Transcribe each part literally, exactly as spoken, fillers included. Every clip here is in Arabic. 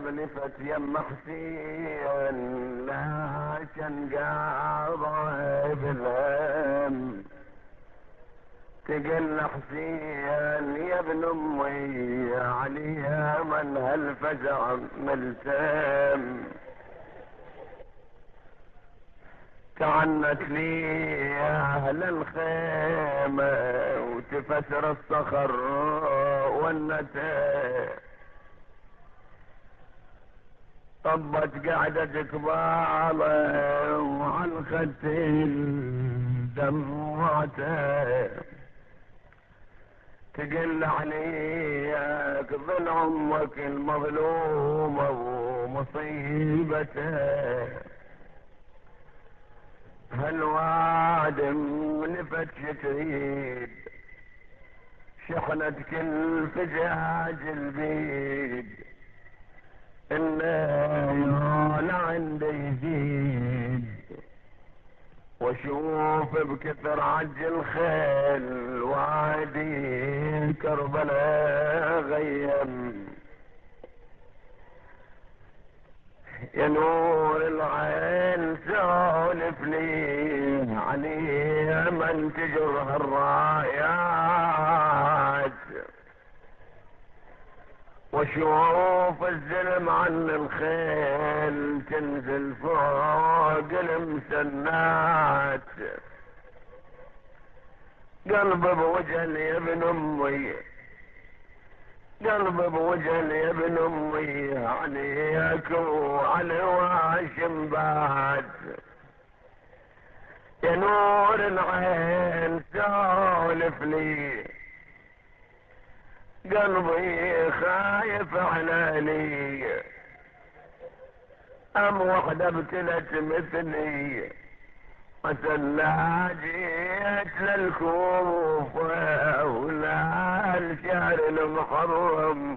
بلفت يم حسين لكن قاضي بالهم، تقل حسين يا ابن امي عليها من هالفزع ملتم، تعنت لي يا اهل الخيمة وتفسر الصخر والنتى، طبت قعدة قبالة وعلى الختين دمعته، تقل عليك ظل عمك المظلومة ومصيبته، هالوادم لفت تريد شحنة كل فجاج البيد، الليل عندي يزيد واشوف بكثر عج الخيل وادي كربلاء غيم، يا نور العين سولف لي عليه من تجرها الرايات، واشوف الزلم عن الخيل تنزل فوق المسنات، قلب بوجل يا ابن امي، قلب بوجل يا ابن امي عليك وعلى واشم بعد، يا نور العين سولف لي قلبي خايف علاني، ام وحده ابتلت مثلي وسلا جيت للكوفة ولا الشهر المحرم،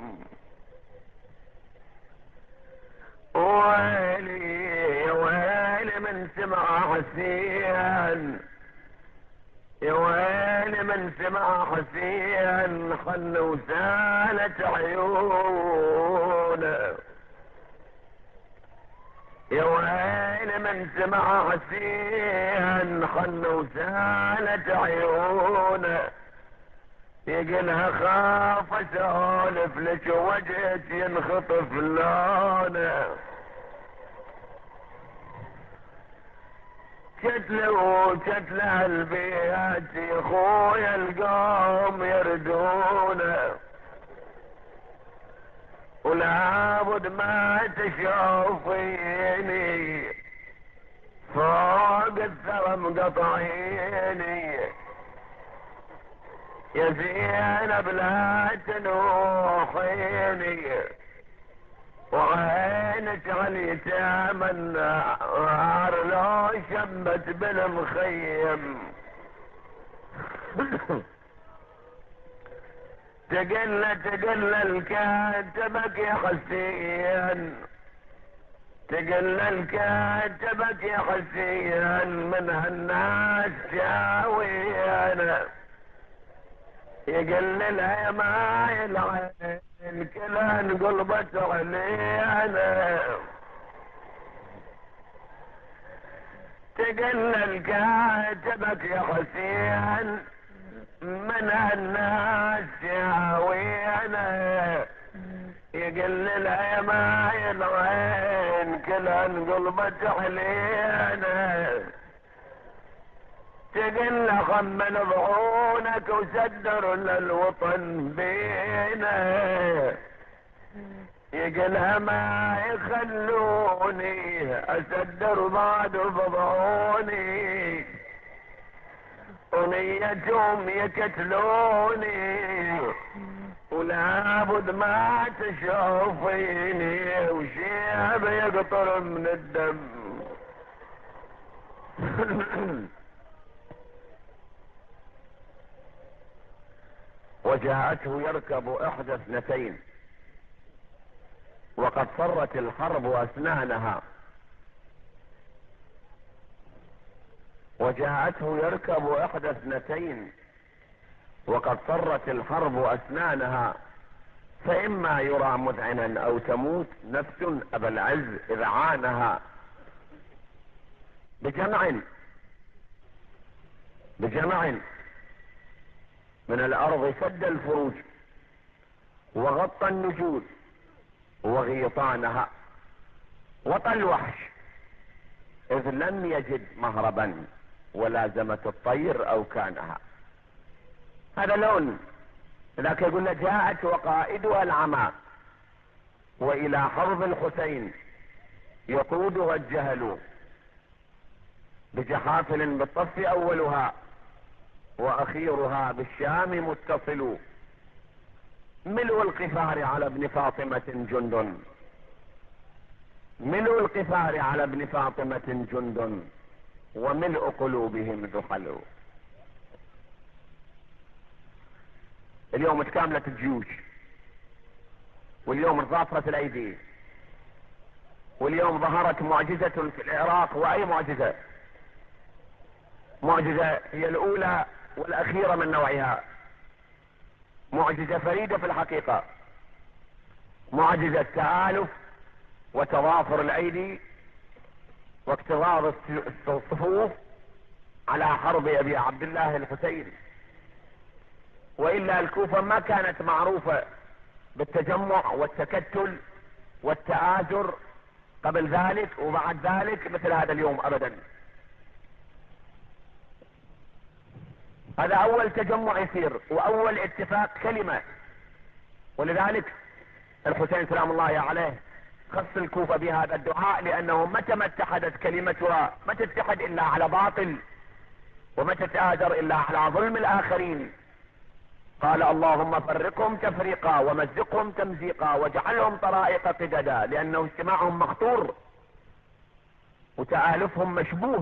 ويلي يا ويلي من سمع حسين، يا ويلي من سمع حسين خل وسالت عيونه، يا ويلي من سمع حسين خل وسالت عيونه، يقلها خاف اسولف لك وجهك ينخطف لونه، كتله وكتله البيت يا خويا القوم يردونه، ولابد ما تشوفيني فوق الثرى مقطعيني، يا زينب لا تنوحيني وعينك علي تامنى نار لو شمت بالمخيم، تقل تقل الكاتبك يا حسين، تقل الكاتبك يا حسين من هالناس شاوينا، يقل لها ما يلعن كلان قلبت علينا، تقل الكاتبك يا حسين من الناس شاوينا، يقل لها ما يلعن كلان قلبت علينا، تقل خمن ضعونك وسدر للوطن بينا، يقلها ما يخلوني اسدر بعد بضعوني، ونيتهم يكتلوني ولابد ما تشوفيني وشيب يقطر من الدم. وجاءته يركب احدى اثنتين وقد صرت الحرب اسنانها، وجاءته يركب احدى اثنتين وقد صرت الحرب اسنانها، فإما يرى مذعنا أو تموت نفس أبا العز إذ عانها بجمع بجمع من الأرض سد الفروج وغطى النجود وغيطانها وطى الوحش إذ لم يجد مهربا ولازمت الطير أو كانها. هذا لون، لكن يقول جاءت وقائدها العمى وإلى حرب الحسين يقودها الجهل بجحافل بالطف أولها وأخيرها بالشام متصل. ملء القفار على ابن فاطمة جند ملء القفار على ابن فاطمة جند وملء قلوبهم ذحل. اليوم تكاملت الجيوش، واليوم انظافرت الايدي، واليوم ظهرت معجزة في العراق. واي معجزة؟ معجزة هي الاولى والاخيرة من نوعها، معجزة فريدة في الحقيقة، معجزة تآلف وتضافر الايدي واكتظاظ الصفوف على حرب ابي عبد الله الحسين. وإلا الكوفة ما كانت معروفة بالتجمع والتكتل والتآزر قبل ذلك وبعد ذلك مثل هذا اليوم أبدا. هذا أول تجمع يصير وأول اتفاق كلمة. ولذلك الحسين سلام الله عليه خص الكوفة بهذا الدعاء، لأنه متى ما اتحدت كلمتها ما تتحد إلا على باطل، وما تتآزر إلا على ظلم الآخرين. قال اللهم فرقهم تفريقا ومزقهم تمزيقا واجعلهم طرائق قددا، لأنه اجتماعهم مخطور وتآلفهم مشبوه.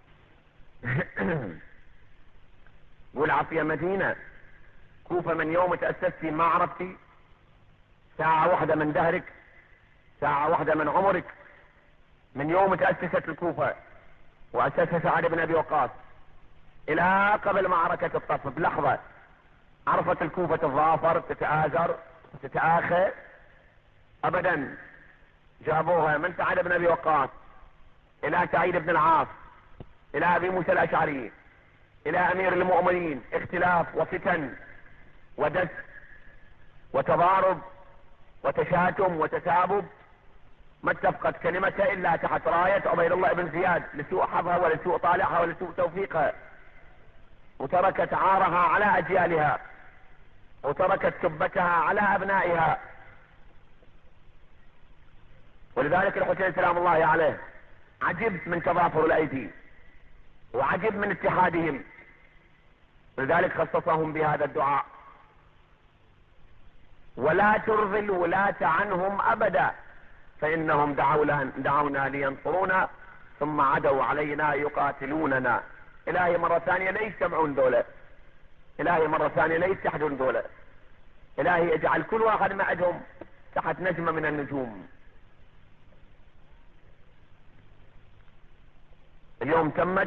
والعافية مدينة كوفة من يوم تأسستي ما عرفتي ساعة واحدة من دهرك، ساعة واحدة من عمرك، من يوم تأسست الكوفة وأسسها سعد بن أبي وقاص إلى قبل معركة الطف بلحظة عرفت الكوفة تتضافر تتآزر تتآخى أبدا. جابوها من سعد بن أبي وقاص إلى سعيد بن العاص إلى أبي موسى الأشعري إلى أمير المؤمنين، اختلاف وفتن ودس وتضارب وتشاتم وتسابب، ما اتفقت كلمتها إلا تحت راية عبيد الله بن زياد لسوء حظها ولسوء طالعها ولسوء توفيقها، وتركت عارها على أجيالها وتركت سبتها على أبنائها. ولذلك الحسين سلام الله عليه عجب من تضافر الأيدي وعجب من اتحادهم، لذلك خصصهم بهذا الدعاء: ولا ترضي الولاة عنهم أبدا فإنهم دعونا, دعونا لينصرونا ثم عدوا علينا يقاتلوننا. إلهي مرة ثانية لا يجتمعون دولة، إلهي مرة ثانية لا يتحدون دولة، إلهي اجعل كل واحد معهم تحت نجمة من النجوم. اليوم تمت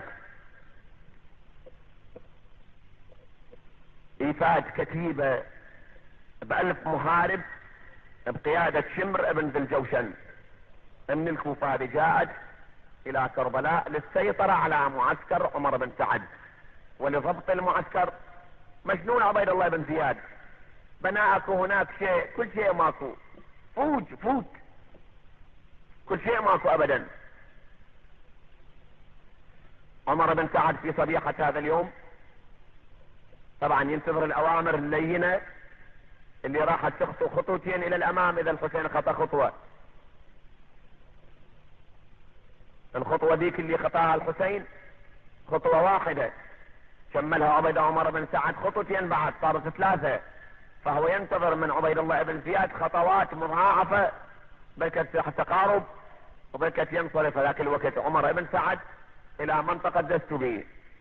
إيفاد كتيبة بألف محارب بقيادة شمر ابن ذي الجوشن من الكوفة، هذه جاءت إلى كربلاء للسيطرة على معسكر عمر بن سعد ولضبط المعسكر. مجنون عبيد الله بن زياد، بنى اكو هناك شيء، كل شيء ماكو، فوج فوت كل شيء ماكو أبدا. عمر بن سعد في صبيحة هذا اليوم طبعا ينتظر الأوامر اللينة اللي راحت تخطو خطوتين إلى الأمام إذا الحسين خطأ خطوة. الخطوة ذيك اللي خطاها الحسين خطوة واحدة، كملها عبيد عمر بن سعد خطوتين بعد صارت ثلاثة، فهو ينتظر من عبيد الله بن زياد خطوات مضاعفة بلكت تقارب وبلكت ينصرف ذاك الوقت عمر بن سعد إلى منطقة دستوبي.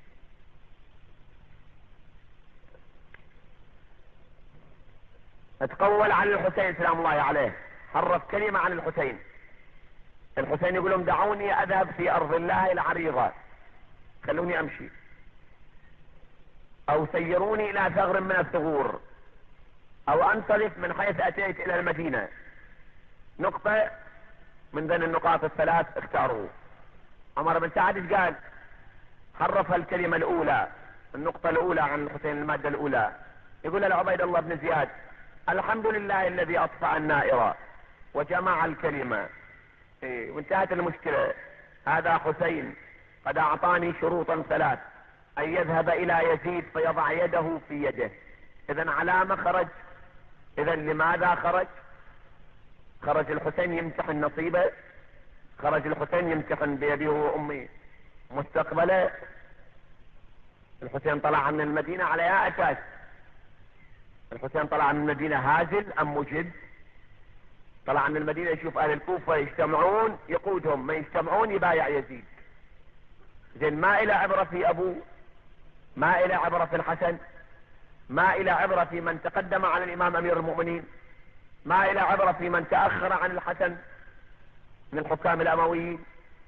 اتقول عن الحسين سلام الله عليه، حرف كلمة عن الحسين. الحسين يقول لهم دعوني أذهب في أرض الله العريضة، خلوني أمشي، أو سيروني إلى ثغر من الثغور، أو وانصرف من حيث اتيت الى المدينة. نقطة من بين النقاط الثلاث اختاروا. عمر بن سعد ايش قال؟ حرف الكلمة الاولى، النقطة الاولى عن الحسين، المادة الاولى. يقول لعبيد الله بن زياد: الحمد لله الذي اطفأ النائرة وجمع الكلمة. إيه، وانتهت المشكلة. هذا حسين قد اعطاني شروطا ثلاث: ان يذهب الى يزيد فيضع يده في يده. اذا علامة خرج. اذا لماذا خرج؟ خرج الحسين يمتحن نصيبه، خرج الحسين يمتحن بأبيه وأمي مستقبله. الحسين طلع من المدينة على اي اساس؟ الحسين طلع من المدينة هازل ام مجد؟ طلع من المدينة يشوف اهل الكوفة يجتمعون يقودهم، ما يجتمعون يبايع يزيد. زين، ما الى عبرة في ابوه، ما الى عبرة في الحسن، ما الى عبرة في من تقدم على الامام امير المؤمنين، ما الى عبرة في من تأخر عن الحسن من الحكام الامويين.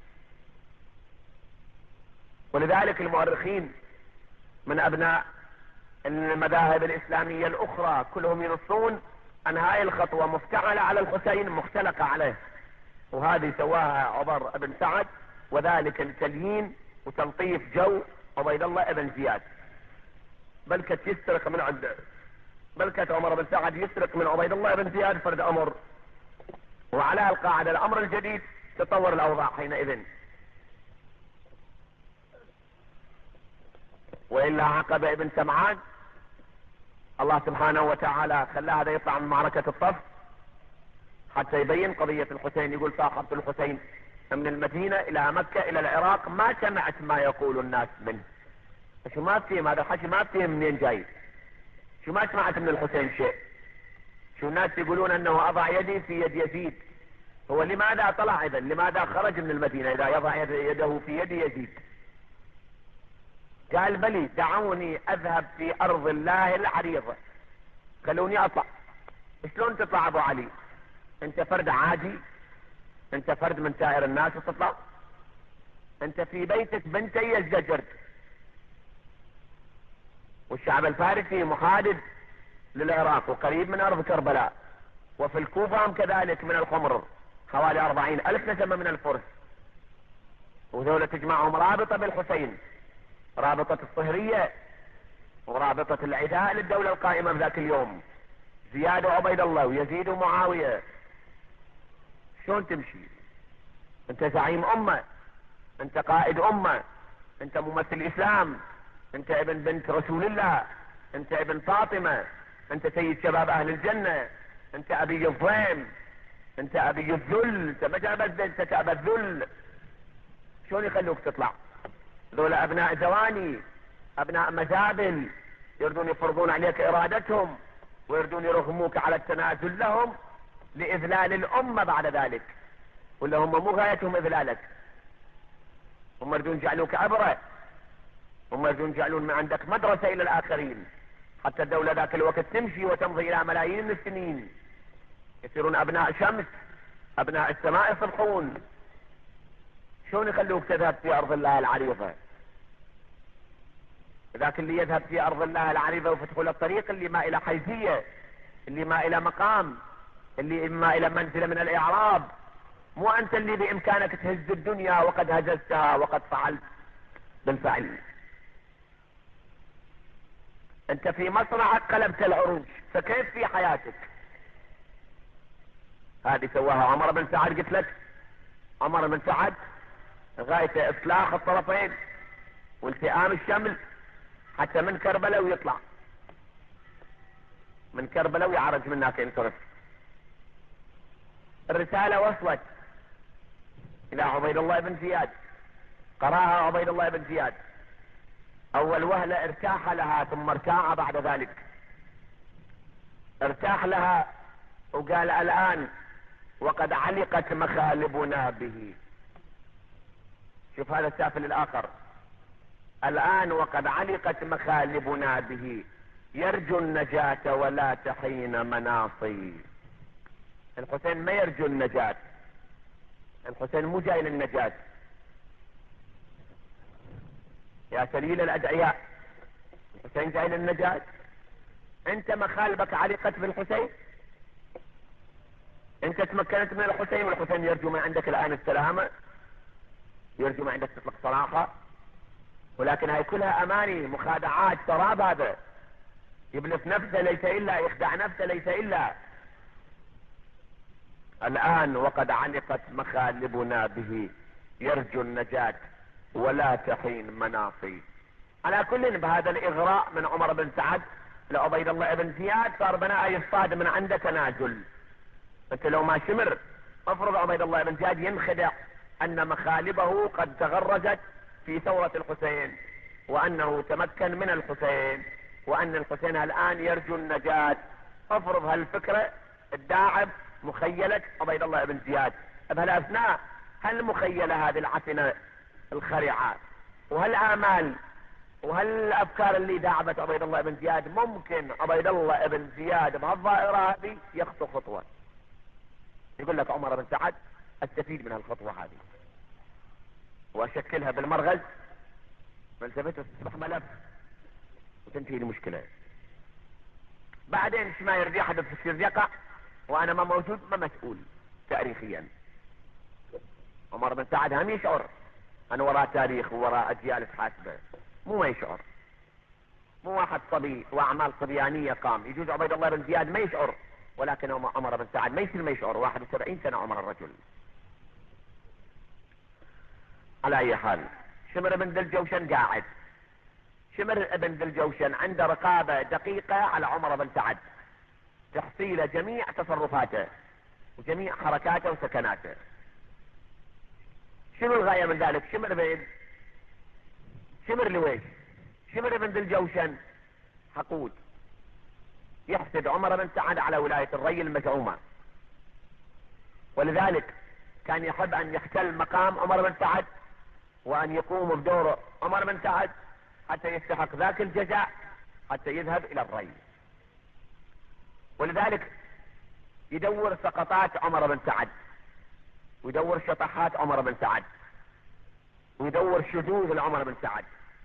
ولذلك المؤرخين من ابناء المذاهب الاسلامية الاخرى كلهم ينصون ان هاي الخطوة مفتعلة على الحسين، مختلقة عليه، وهذه سواها عمر بن سعد، وذلك لتليين وتلطيف جو عبيد الله بن زياد. بل كت يسرق من عند بل كت عمر بن سعد يسرق من عبيد الله بن زياد فرد امر. وعلى القاعدة الامر الجديد تطور الاوضاع حينئذ. والا عقب ابن سمعان الله سبحانه وتعالى خلى هذا يطلع من معركة الطف حتى يبين قضية الحسين. يقول: صاحبت الحسين من المدينة الى مكة الى العراق ما سمعت ما يقول الناس منه. شو ما فهم هذا الحكي؟ ما فهم منين جاي؟ شو ما سمعت من الحسين شيء؟ شو الناس يقولون انه اضع يدي في يد يزيد؟ هو لماذا طلع اذا؟ لماذا خرج من المدينة اذا يضع يده في يد يزيد؟ قال: بلي دعوني اذهب في ارض الله العريضة، خلوني اطلع. شلون تطلع ابو علي؟ انت فرد عادي؟ انت فرد من سائر الناس وتطلع؟ انت في بيتك بنتي ازدجرت، والشعب الفارسي محادد للعراق وقريب من ارض كربلاء، وفي الكوفة هم كذلك من الحمر حوالي اربعين الف نسمة من الفرس، وذولا تجمعهم رابطة بالحسين، رابطة الصهرية ورابطة العداء للدولة القائمة بذاك اليوم، زياد وعبيد الله ويزيد ومعاوية. شلون تمشي؟ انت زعيم امة، انت قائد امة، انت ممثل اسلام، انت ابن بنت رسول الله، انت ابن فاطمة، انت سيد شباب اهل الجنة، انت ابي الضيم، انت ابي الذل، انت ما تأبى الذل، انت تأبى الذل. شلون يخلوك تطلع؟ ذولا ابناء زواني، ابناء مزابل، يردون يفرضون عليك ارادتهم ويردون يرغموك على التنازل لهم لاذلال الامة بعد ذلك. ولا هم مو غايتهم اذلالك، هم يردون يجعلوك عبرة، هم يردون يجعلون من عندك مدرسة الى الاخرين، حتى الدولة ذاك الوقت تمشي وتمضي الى ملايين من السنين، يصيرون ابناء شمس، ابناء السماء يصبحون. شلون يخلوك تذهب في ارض الله العريضة؟ ذاك اللي يذهب في ارض الله العريضة وفتحوا له الطريق اللي ما الى حيثية، اللي ما الى مقام، اللي ما الى منزلة من الاعراب. مو انت اللي بامكانك تهز الدنيا وقد هززتها وقد فعلت بالفعل. انت في مصرعك قلبت العروش، فكيف في حياتك؟ هذه سواها عمر بن سعد. قلت لك عمر بن سعد غايته اصلاح الطرفين والتئام الشمل، حتى من كربلاء ويطلع من كربلاء ويعرج من هناك ينصرف. الرسالة وصلت الى عبيد الله بن زياد، قراها عبيد الله بن زياد، اول وهلة ارتاح لها ثم ارتاع بعد ذلك. ارتاح لها وقال: الان وقد علقت مخالبنا به. شوف هذا السافل الاخر، الان وقد علقت مخالبنا به، يرجو النجاة ولا تحين مناصي. الحسين ما يرجو النجاة، الحسين مو جاي للنجاة. يا سليل الادعياء، الحسين جاي للنجاة؟ انت مخالبك علقت بالحسين، انت تمكنت من الحسين والحسين يرجو من عندك الان السلامة، يرجو من عندك تطلق صراحة، ولكن هاي كلها اماني مخادعات سراب، هذا يبلف نفسه ليس الا، يخدع نفسه ليس الا. الان وقد علقت مخالبنا به يرجو النجاة ولا تحين مناصي. على كل بهذا الاغراء من عمر بن سعد لعبيد الله بن زياد صار بناء يصطاد من عنده تنازل. انت لو ما شمر افرض عبيد الله بن زياد ينخدع ان مخالبه قد تغرزت في ثورة الحسين وانه تمكن من الحسين وان الحسين الان يرجو النجاة. افرض هالفكرة الداعب مخيلة عبيد الله بن زياد بهالاثناء، هل مخيلة هذه العفنة الخرعة وهالآمال وهالافكار اللي داعبت عبيد الله بن زياد، ممكن عبيد الله بن زياد بهالظاهرة هذه يخطو خطوة، يقول لك عمر بن سعد استفيد من هالخطوة هذه واشكلها بالمرغز فلسفته تصبح ملف وتنتهي المشكلة. بعدين ايش ما يرضي حدث في السر يقع وانا ما موجود ما مسؤول تاريخيا. عمر بن سعد هم يشعر ان وراء تاريخ ووراء اجيال تحاسبه، مو ما يشعر، مو واحد صبي واعمال صبيانية قام. يجوز عبيد الله بن زياد ما يشعر، ولكن عمر بن سعد ما يصير ما يشعر، واحد وسبعين سنة عمر الرجل. على اي حال شمر بن ذي الجوشن قاعد، شمر بن ذي الجوشن عنده رقابة دقيقة على عمر بن سعد، تحصيل جميع تصرفاته وجميع حركاته وسكناته. شنو الغاية من ذلك؟ شمر بن شمر لويش؟ شمر بن ذي الجوشن حقود، يحسد عمر بن سعد على ولاية الري المزعومة، ولذلك كان يحب ان يحتل مقام عمر بن سعد وان يقوم بدور عمر بن سعد حتى يستحق ذاك الجزاء حتى يذهب الى الري. ولذلك يدور سقطات عمر بن سعد ويدور شطحات عمر بن سعد ويدور شذوذ لعمر بن سعد،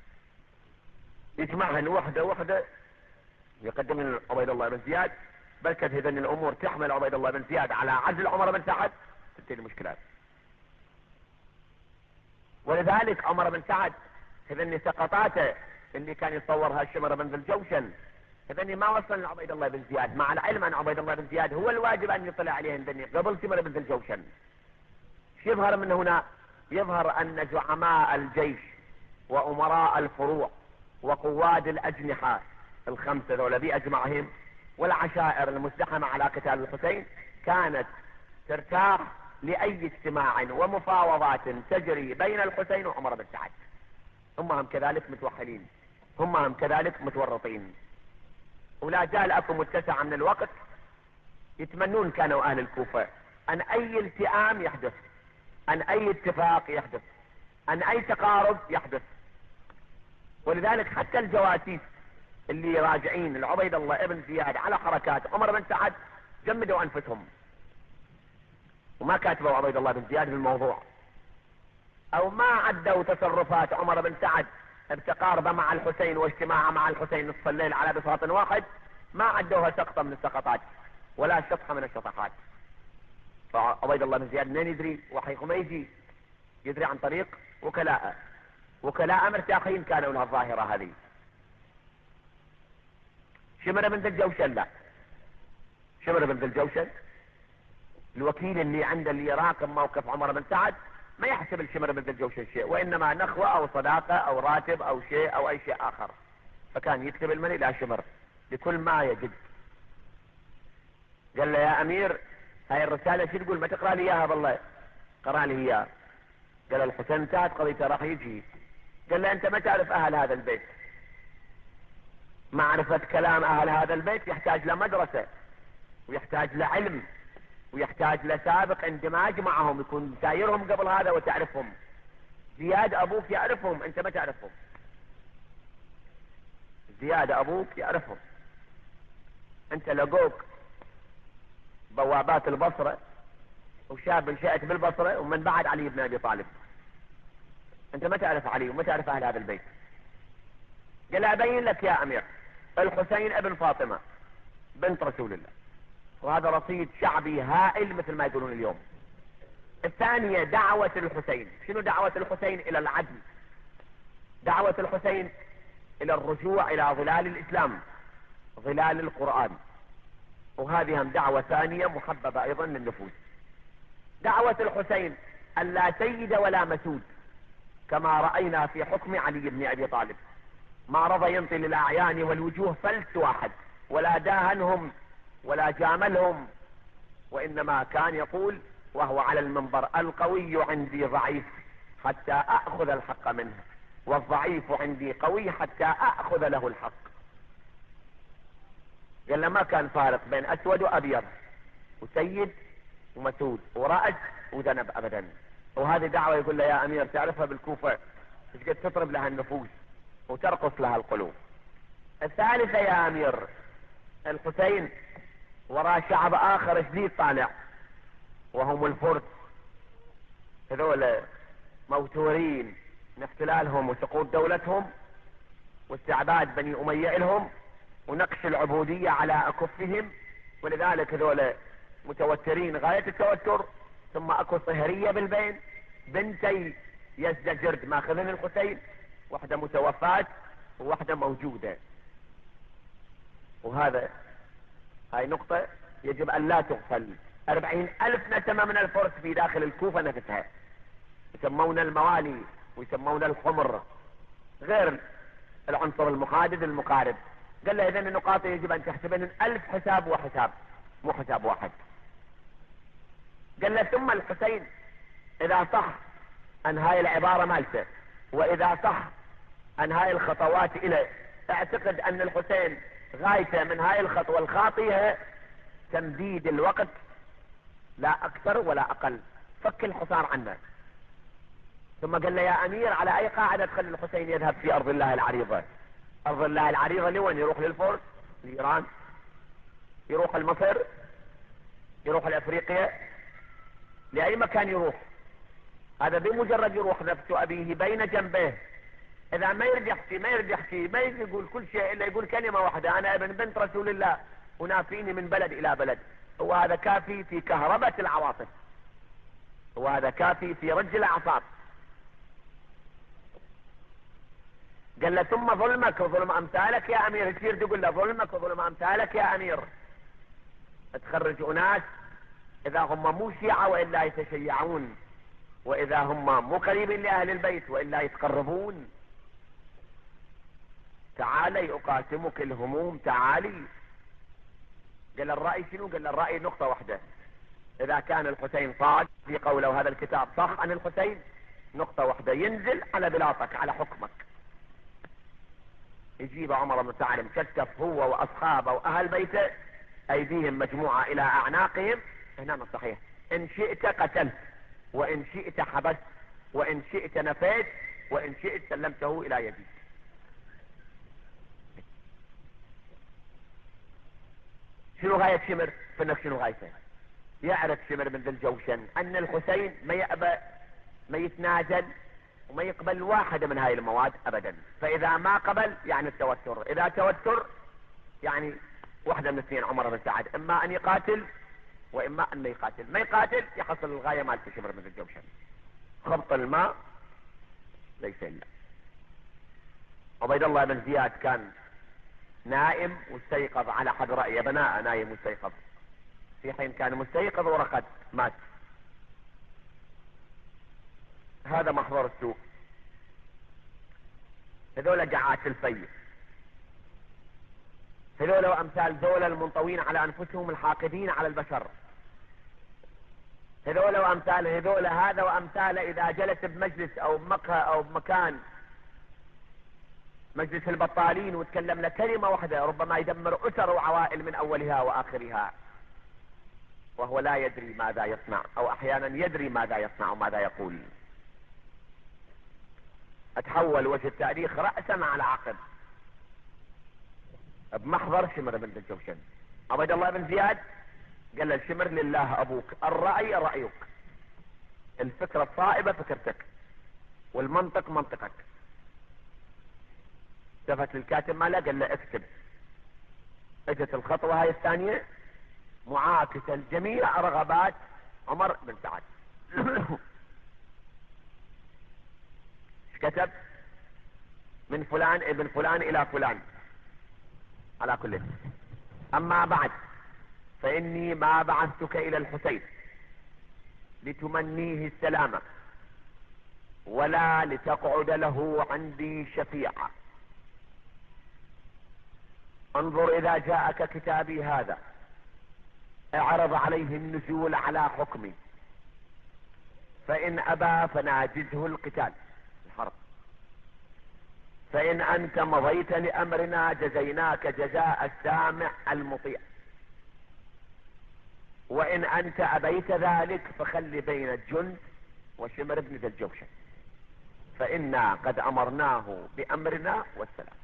يجمعهن وحده وحده يقدم عبيد الله بن زياد، بل كانت هذين الامور تحمل عبيد الله بن زياد على عزل عمر بن سعد، تنتهي المشكلات. ولذلك عمر بن سعد هذين سقطاته اللي كان يصورها الشمر بن ذي الجوشن هذين ما وصل لعبيد الله بن زياد، مع العلم ان عبيد الله بن زياد هو الواجب ان يطلع عليهن ذني قبل شمر بن ذي الجوشن. يظهر من هنا؟ يظهر ان زعماء الجيش وامراء الفروع وقواد الاجنحة الخمسة ذولا بأجمعهم والعشائر المزدحمة على قتال الحسين كانت ترتاح لأي اجتماع ومفاوضات تجري بين الحسين وعمر بن سعد. هم هم كذلك متوحلين، هم هم كذلك متورطين، ولا جاء لكم متسع من الوقت يتمنون كانوا أهل الكوفة أن أي التئام يحدث، أن أي اتفاق يحدث، أن أي تقارب يحدث. ولذلك حتى الجواسيس اللي راجعين لعبيد الله ابن زياد على حركات عمر بن سعد جمدوا انفسهم وما كاتبوا عبيد الله بن زياد بالموضوع، او ما عدوا تصرفات عمر بن سعد بتقاربه مع الحسين واجتماعه مع الحسين نصف الليل على بساط واحد، ما عدوها سقطة من السقطات ولا شطحة من الشطحات. فعبيد الله بن زياد منين يدري؟ وحيكم ما يجي يدري عن طريق وكلاء، وكلاء مرتاحين كانوا لها الظاهرة هذه. شمر بن ذي الجوشن لا، شمر بن ذي الجوشن الوكيل اللي عنده اللي يراقب موقف عمر بن سعد ما يحسب الشمر بن ذي الجوشن شيء، وانما نخوة او صداقة او راتب او شيء او اي شيء اخر، فكان يكتب المن الى شمر بكل ما يجد. قال له يا امير هاي الرسالة شو تقول؟ ما تقرأ لي اياها؟ بالله قرأ لي اياها. قال الحسين انتهت قضيته راح يجي. قال له انت ما تعرف اهل هذا البيت، معرفة كلام اهل هذا البيت يحتاج لمدرسة ويحتاج لعلم ويحتاج لسابق اندماج معهم، يكون سايرهم قبل هذا وتعرفهم. زياد ابوك يعرفهم، انت ما تعرفهم. زياد ابوك يعرفهم، انت لقوك بوابات البصرة وشاب انشأت بالبصرة ومن بعد علي بن ابي طالب، انت ما تعرف علي وما تعرف اهل هذا البيت. قال ابين لك يا امير الحسين ابن فاطمة بنت رسول الله، وهذا رصيد شعبي هائل مثل ما يقولون اليوم. الثانية دعوة الحسين. شنو دعوة الحسين؟ الى العدل، دعوة الحسين الى الرجوع الى ظلال الاسلام، ظلال القرآن، وهذه هم دعوة ثانية محببة ايضا للنفوس. دعوة الحسين ان لا سيد ولا مسود، كما رأينا في حكم علي بن ابي طالب، ما رضى ينطي للاعيان والوجوه فلس واحد، ولا داهنهم ولا جاملهم، وانما كان يقول وهو على المنبر: القوي عندي ضعيف حتى اخذ الحق منه، والضعيف عندي قوي حتى اخذ له الحق. قال ما كان فارق بين اسود وابيض، وسيد ومسود، ورأس وذنب ابدا. وهذه دعوة يقول له يا امير تعرفها بالكوفة ايش قد تطرب لها النفوس وترقص لها القلوب. الثالثة يا امير، الحسين وراء شعب اخر جديد طالع، وهم الفرس. هذول موتورين من احتلالهم وسقوط دولتهم واستعباد بني امية لهم ونقش العبودية على اكفهم، ولذلك هذول متوترين غاية التوتر. ثم اكو صهرية بالبين، بنتي يزدجرد ماخذين الحسين، واحدة متوفاة وواحدة موجودة. وهذا هاي نقطة يجب ان لا تغفل. اربعين الف نسمة من الفرس في داخل الكوفة نفسها، يسمون الموالي ويسمون الحمر، غير العنصر المحادد المقارب. قال له اذن النقاط يجب ان تحسبن الف حساب وحساب، مو حساب واحد. قال له ثم الحسين اذا صح ان هاي العبارة مالته، واذا صح ان هاي الخطوات اليه، اعتقد ان الحسين غايته من هاي الخطوة الخاطئة تمديد الوقت لا اكثر ولا اقل، فك الحصار عنه. ثم قال له يا امير على اي قاعدة تخلي الحسين يذهب في ارض الله العريضة؟ ارض الله العريضة لوين يروح؟ للفرس، لايران، يروح المصر، يروح لافريقيا، لاي مكان يروح. هذا بمجرد يروح نفسه ابيه بين جنبيه، اذا ما يريد يحكي ما يريد يحكي ما يريد يقول كل شيء الا يقول كلمة واحدة: انا ابن بنت رسول الله ونافيني من بلد الى بلد. وهذا كافي في كهربة العواطف، وهذا كافي في رج الاعصاب. قال له ثم ظلمك وظلم امثالك يا امير. يصير تقول له ظلمك وظلم امثالك يا امير، تخرج اناس اذا هم مو شيعة والا يتشيعون، واذا هم مو قريبين لاهل البيت والا يتقربون. تعالي اقاسمك الهموم تعالي. قال الرأي شنو؟ قال الرأي نقطة واحدة: اذا كان الحسين صادق في قوله وهذا الكتاب صح عن الحسين، نقطة واحدة: ينزل على بلاطك على حكمك. يجيب عمر بن سعد مكتف هو واصحابه واهل بيته، ايديهم مجموعة الى اعناقهم. هنا الصحيح: ان شئت قتلت، وان شئت حبست، وان شئت نفيت، وان شئت سلمته الى يدي. شنو غاية شمر؟ فنك شنو غايته؟ يعرف شمر بن ذي الجوشن ان الحسين ما يأبى ما يتنازل وما يقبل واحدة من هاي المواد ابدا. فاذا ما قبل يعني التوتر، اذا توتر يعني واحدة من اثنين عمر بن سعد: اما ان يقاتل واما ان ما يقاتل. ما يقاتل يحصل الغاية مالت شمر بن ذي الجوشن: خبط الماء ليس الا. عبيد الله بن زياد كان نائم واستيقظ على حد رأي ابناء، نايم واستيقظ، في حين كان مستيقظ ورقد مات. هذا محضر السوء. هذول جعات الفي، هذول وامثال ذول المنطوين على انفسهم الحاقدين على البشر، هذول وامثال هذول. هذا وامثال اذا جلس بمجلس او بمقهى او بمكان مجلس البطالين وتكلم له كلمة واحدة ربما يدمر اسر وعوائل من اولها واخرها، وهو لا يدري ماذا يصنع، او احيانا يدري ماذا يصنع وماذا يقول. اتحول وجه التاريخ رأسا على عقب بمحضر شمر بن ذي الجوشن. عبيد الله بن زياد قال له: الشمر لله ابوك، الرأي رأيك، الفكرة الصائبة فكرتك، والمنطق منطقك. التفت للكاتب ماله قال له: اكتب. اجت الخطوة هاي الثانية معاكسة لجميع رغبات عمر بن سعد. كتب من فلان ابن فلان الى فلان. على كل، اما بعد فاني ما بعثتك الى الحسين لتمنيه السلامة ولا لتقعد له عندي شفيعا. انظر اذا جاءك كتابي هذا اعرض عليه النزول على حكمي، فان ابى فناجزه القتال الحرب، فان انت مضيت لامرنا جزيناك جزاء السامع المطيع، وان انت ابيت ذلك فخل بين الجند وشمر بن ذي الجوشن، فانا قد امرناه بامرنا والسلام.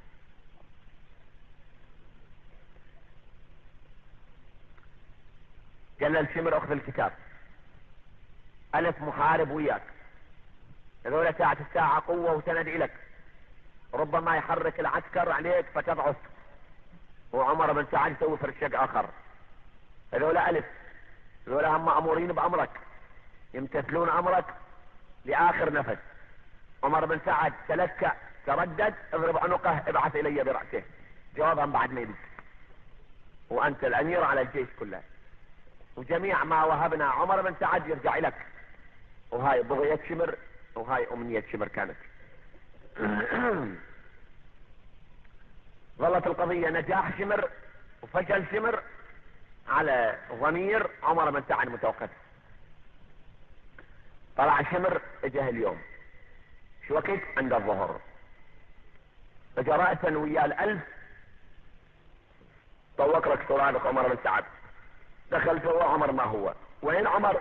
قال للشمر اخذ الكتاب، الف محارب وياك، هذول ساعة الساعة قوة وسند الك، ربما يحرك العسكر عليك فتضعف، وعمر بن سعد يسوي فرشق اخر. هذول الف، هذول هم مأمورين بامرك، يمتثلون امرك لاخر نفس. عمر بن سعد تلكأ تردد، اضرب عنقه ابعث الي برأسه، جوابهم بعد ما يبي، وانت الامير على الجيش كله، وجميع ما وهبنا عمر بن سعد يرجع لك. وهاي بغية شمر وهاي امنية شمر كانت. ظلت القضية نجاح شمر وفشل شمر على ضمير عمر بن سعد متوقف. طلع شمر اجاه اليوم شو وقت؟ عند الظهر، اجا رأسا ويا الالف طوق لك سرادق عمر بن سعد، دخل جوا عمر ما هو. وين عمر؟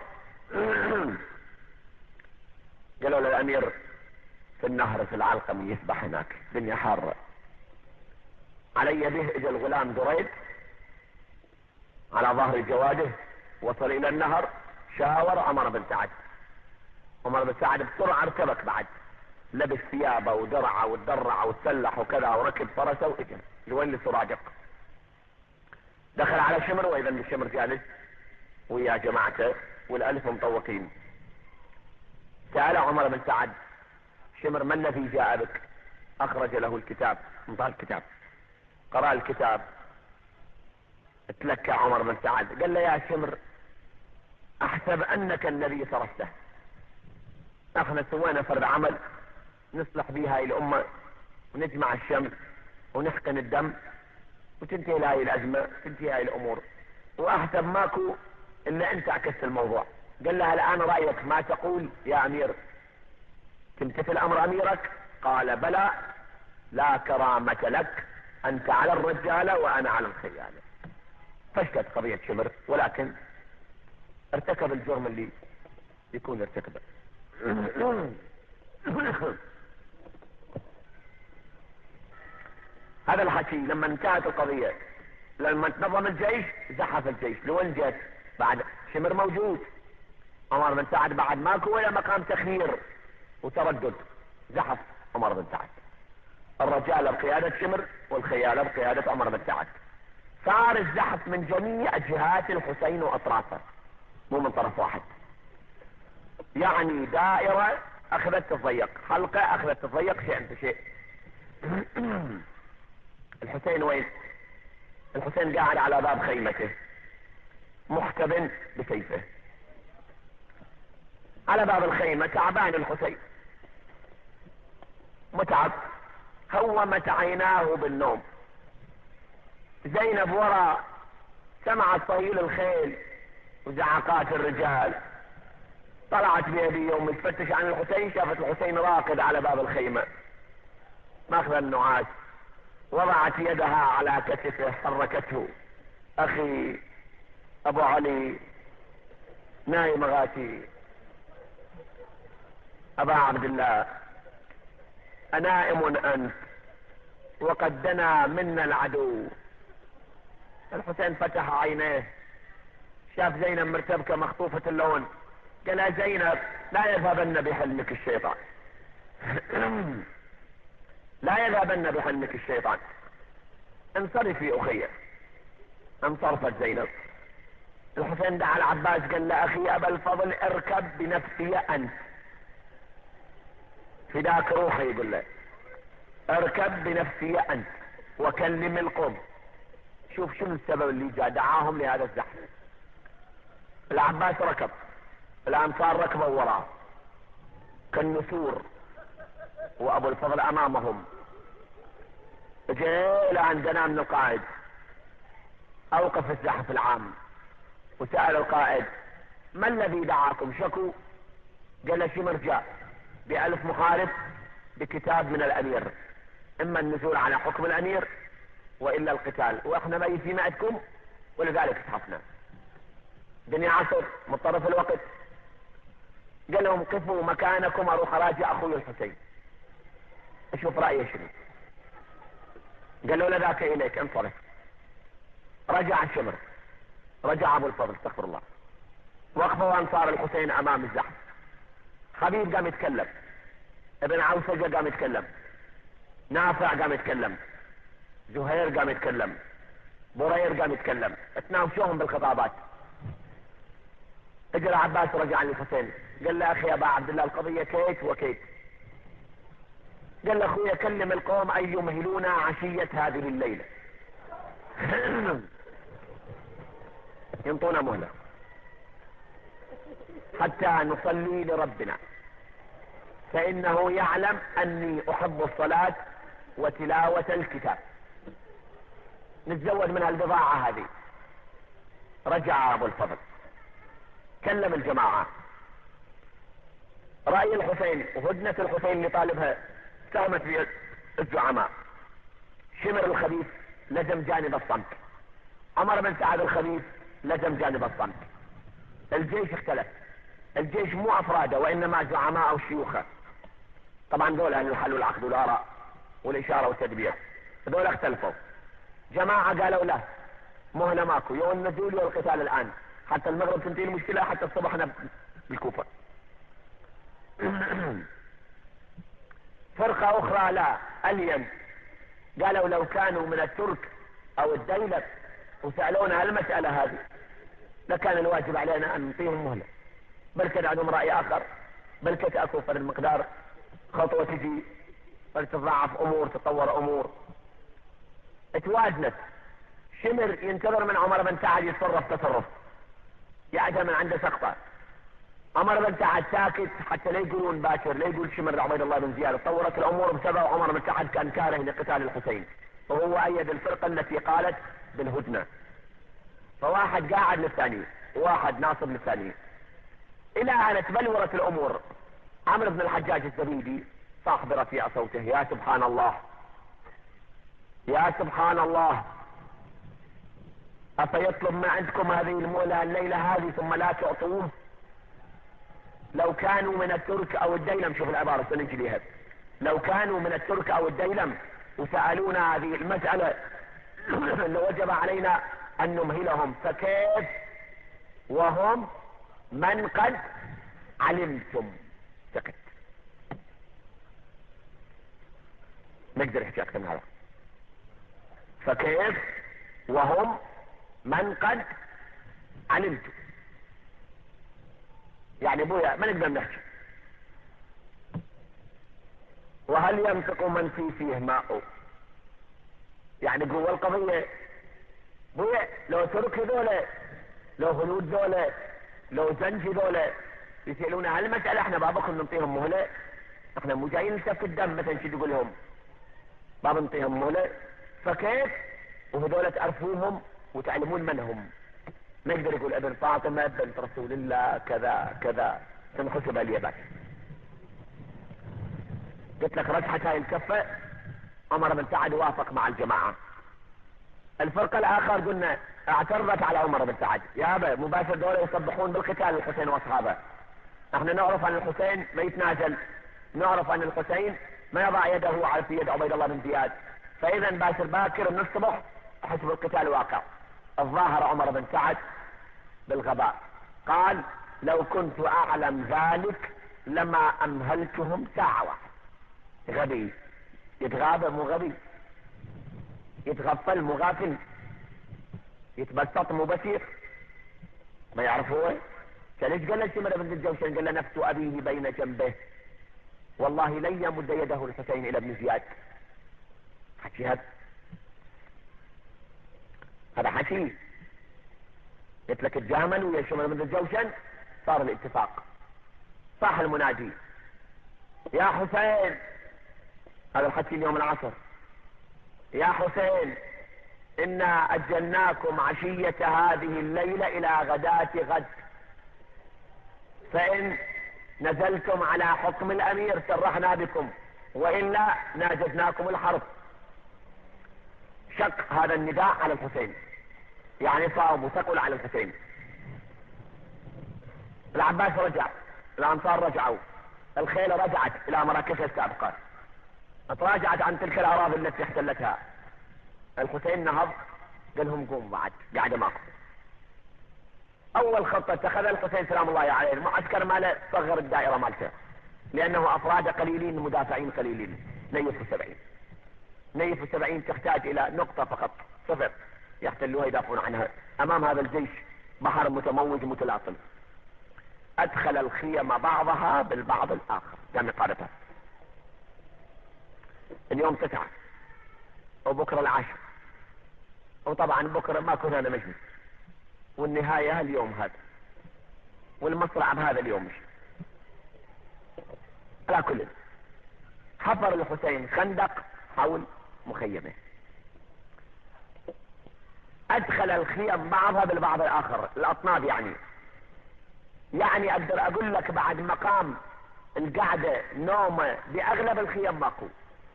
قالوا للامير في النهر في العلقم يسبح هناك، الدنيا حارة علي به. اجى الغلام دريد على ظهر جواده، وصل الى النهر، شاور عمر بن سعد. عمر بن سعد بسرعة ارتبك، بعد لبس ثيابه ودرعه وتدرع وتسلح وكذا وركب فرسه واجى لوين لسرادق. دخل على شمر واذا الشمر جالس ويا جماعته والالف مطوقين. سأل عمر بن سعد شمر ما الذي جاء بك؟ اخرج له الكتاب، انطاه الكتاب، قرأ الكتاب، اتلكى عمر بن سعد قال له يا شمر احسب انك الذي صرفته، احنا سوينا فرد عمل نصلح به هاي الامة ونجمع الشمل ونحقن الدم وتنتهي هاي الازمة، تنتهي هاي الامور، واحسب ماكو الا انت عكست الموضوع. قال له الان رأيك ما تقول يا امير؟ تمتثل امر اميرك؟ قال بلى، لا كرامة لك، انت على الرجالة وانا على الخيالة. فشلت قضية شمر، ولكن ارتكب الجرم اللي يكون ارتكبه. هذا الحكي لما انتهت القضية، لما تنظم الجيش زحف الجيش لوين جت؟ بعد شمر موجود، عمر بن سعد بعد ماكو ولا مقام تخيير وتردد، زحف عمر بن سعد. الرجال بقيادة شمر والخيالة بقيادة عمر بن سعد. صار الزحف من جميع جهات الحسين واطرافه، مو من طرف واحد. يعني دائرة اخذت تضيق، حلقة اخذت تضيق شيء انت شيء. الحسين وين؟ الحسين قاعد على باب خيمته محتبن بسيفه على باب الخيمة، تعبان الحسين متعب، هومت عيناه بالنوم. زينب وراء سمعت صهيل الخيل وزعقات الرجال، طلعت بيديه ومتفتش عن الحسين، شافت الحسين راقد على باب الخيمة ماخذ النعاس، وضعت يدها على كتفه حركته، اخي ابو علي نايم غاتي، ابا عبد الله انائم انت وقد دنا منا العدو. الحسين فتح عينيه شاف زينب مرتبكة مخطوفة اللون، قال يا زينب لا يذهبن بحلمك الشيطان. لا يذهبن بحلمك الشيطان، انصرفي اخي. انصرفت زينب. الحسين دعا العباس قال له اخي ابا الفضل اركب بنفسي انت، فداك روحي، يقول له اركب بنفسي انت وكلم القوم. شوف شنو السبب اللي جاء دعاهم لهذا الزحف. العباس ركب، الانصار ركبوا وراه كالنسور، وابو الفضل امامهم. جاء الى عند من القائد، اوقف الزحف العام وسأل القائد ما الذي دعاكم؟ شكوا؟ قال شمر جاء بألف محارب بكتاب من الامير، اما النزول على حكم الامير والا القتال، واحنا ميتين عندكم ولذلك اسحفنا. دنيا عصر مضطرف الوقت. قال لهم قفوا مكانكم اروح اراجع اخوي الحسين اشوف رايه شنو. قالوا له ذاك اليك انصرف. رجع الشمر، رجع ابو الفضل استغفر الله، وقفوا انصار الحسين امام الزحف. خبيب قام يتكلم، ابن عوسجة قام يتكلم، نافع قام يتكلم، زهير قام يتكلم، برير قام يتكلم، تناوشوهم بالخطابات. اجى العباس رجع للحسين قال له اخي ابا عبد الله القضيه كيت وكيت. قال له اخويا كلم القوم ان يمهلونا عشيه هذه الليله ينطونا مهله حتى نصلي لربنا، فانه يعلم اني احب الصلاه وتلاوه الكتاب، نتزود من البضاعه هذه. رجع ابو الفضل كلم الجماعه. راي الحسين وهدنه الحسين اللي طالبها ساهمت في الزعماء. شمر الخبيث لزم جانب الصمت، عمر بن سعد الخبيث لزم جانب الصمت. الجيش اختلف، الجيش مو افراده وانما زعماء او شيوخه. طبعا دول اهل الحل والعقد والاراء والاشاره والتدبير، دول اختلفوا. جماعه قالوا لا مهله ماكو، يوم النزول والقتال الان حتى المغرب تنتهي المشكله، حتى الصبح احنا بالكوفه. فرقه اخرى لا الين، قالوا لو كانوا من الترك او الديلة وسالونا هالمساله هذه لكان الواجب علينا ان نعطيهم مهله، بل كان عندهم راي اخر، بل كتاكل فر المقدار خطوه تجي فلتتضاعف امور تطور امور. اتوازنت. شمر ينتظر من عمر بن سعد يتصرف تصرف يعجل من عنده سقطه. عمر بن سعد ساكت حتى لا يقولون باكر، لا يقول شمر عبيد الله بن زياد. تطورت الامور بسبب عمر بن سعد كان كاره لقتال الحسين، وهو ايد الفرقه التي قالت بالهدنه. فواحد قاعد للثاني وواحد ناصب للثاني، الى ان تبلورت الامور. عمرو بن الحجاج الزبيدي صاحب رفيع صوته يا سبحان الله يا سبحان الله، افيطلب ما عندكم هذه المولى الليله هذه ثم لا تعطوه؟ لو كانوا من الترك او الديلم، شوف العباره سنجليها، لو كانوا من الترك او الديلم وسالونا هذه المساله لوجب علينا ان نمهلهم، فكيف وهم من قد علمتم. سكت، نقدر نحكي اكثر من هذا. فكيف وهم من قد علمتم، يعني ابويا ما نقدر نحكي. وهل ينطق من في فيه ماء، يعني جوا القضيه ابويا لو ترك ذولا، لو هنود ذولا، لو زنج ذولا يسالونا هالمساله احنا بابكم نعطيهم مهله؟ احنا مو جايين نسفك الدم مثلا شو تقول لهم باب نعطيهم مهله؟ فكيف وهذول تعرفوهم وتعلمون من هم؟ ما يقدر يقول ابن فاطمه بنت رسول الله كذا كذا تنحسب اليابان. قلت لك رجحت هاي الكفه، عمر بن سعد وافق مع الجماعه. الفرقه الاخر قلنا اعترضت على عمر بن سعد، يا ابا مباشر دول يصبحون بالقتال الحسين واصحابه. احنا نعرف ان الحسين ما يتنازل، نعرف ان الحسين ما يضع يده على في يد عبيد الله بن زياد، فاذا باشر باكر من الصبح حسب القتال واقع. الظاهر عمر بن سعد بالغباء قال لو كنت اعلم ذلك لما امهلتهم ساعه واحده. غبي يتغابى مو غبي، يتغفل مو غافل. يتبسط مو بسيط، ما يعرف هو. ليش قال له شمر بن الجوشن؟ قال له نفس ابيه بين جنبه، والله لن يمد يده الحسين الى ابن زياد. حكي هذا هذا حكي. قلت لك الجامل ويا شمر بن الجوشن صار الاتفاق، صاح المنادي يا حسين، هذا الحكي اليوم العصر، يا حسين إنا أجلناكم عشية هذه الليلة إلى غداة غد، فإن نزلتم على حكم الأمير سرحنا بكم، وإلا ناجزناكم الحرب. شق هذا النداء على الحسين، يعني صعب وثقل على الحسين. العباس رجع، الأنصار رجعوا، الخيل رجعت إلى مراكزها السابقة، تراجعت عن تلك الأراضي التي احتلتها. الحسين نهض قال لهم قوم بعد قاعد معكم. أول خطة اتخذها الحسين سلام الله عليه، المعسكر ماله صغر الدائرة مالته، لأنه أفراد قليلين مدافعين قليلين، نيف السبعين. نيف السبعين تحتاج إلى نقطة فقط، صفر، يحتلوها يدافعون عنها أمام هذا الجيش بحر متموج متلاطم. أدخل الخيم بعضها بالبعض الآخر كما قالتها. اليوم تسعة وبكرة العاشر، وطبعا بكرة ما كنا هنا مجلس، والنهاية اليوم هذا، والمصرع بهذا اليوم مش. على كل حفر الحسين خندق حول مخيمه، ادخل الخيم بعضها بالبعض الاخر، الاطناب يعني. يعني اقدر اقول لك بعد مقام القعدة نومه باغلب الخيم ماكو،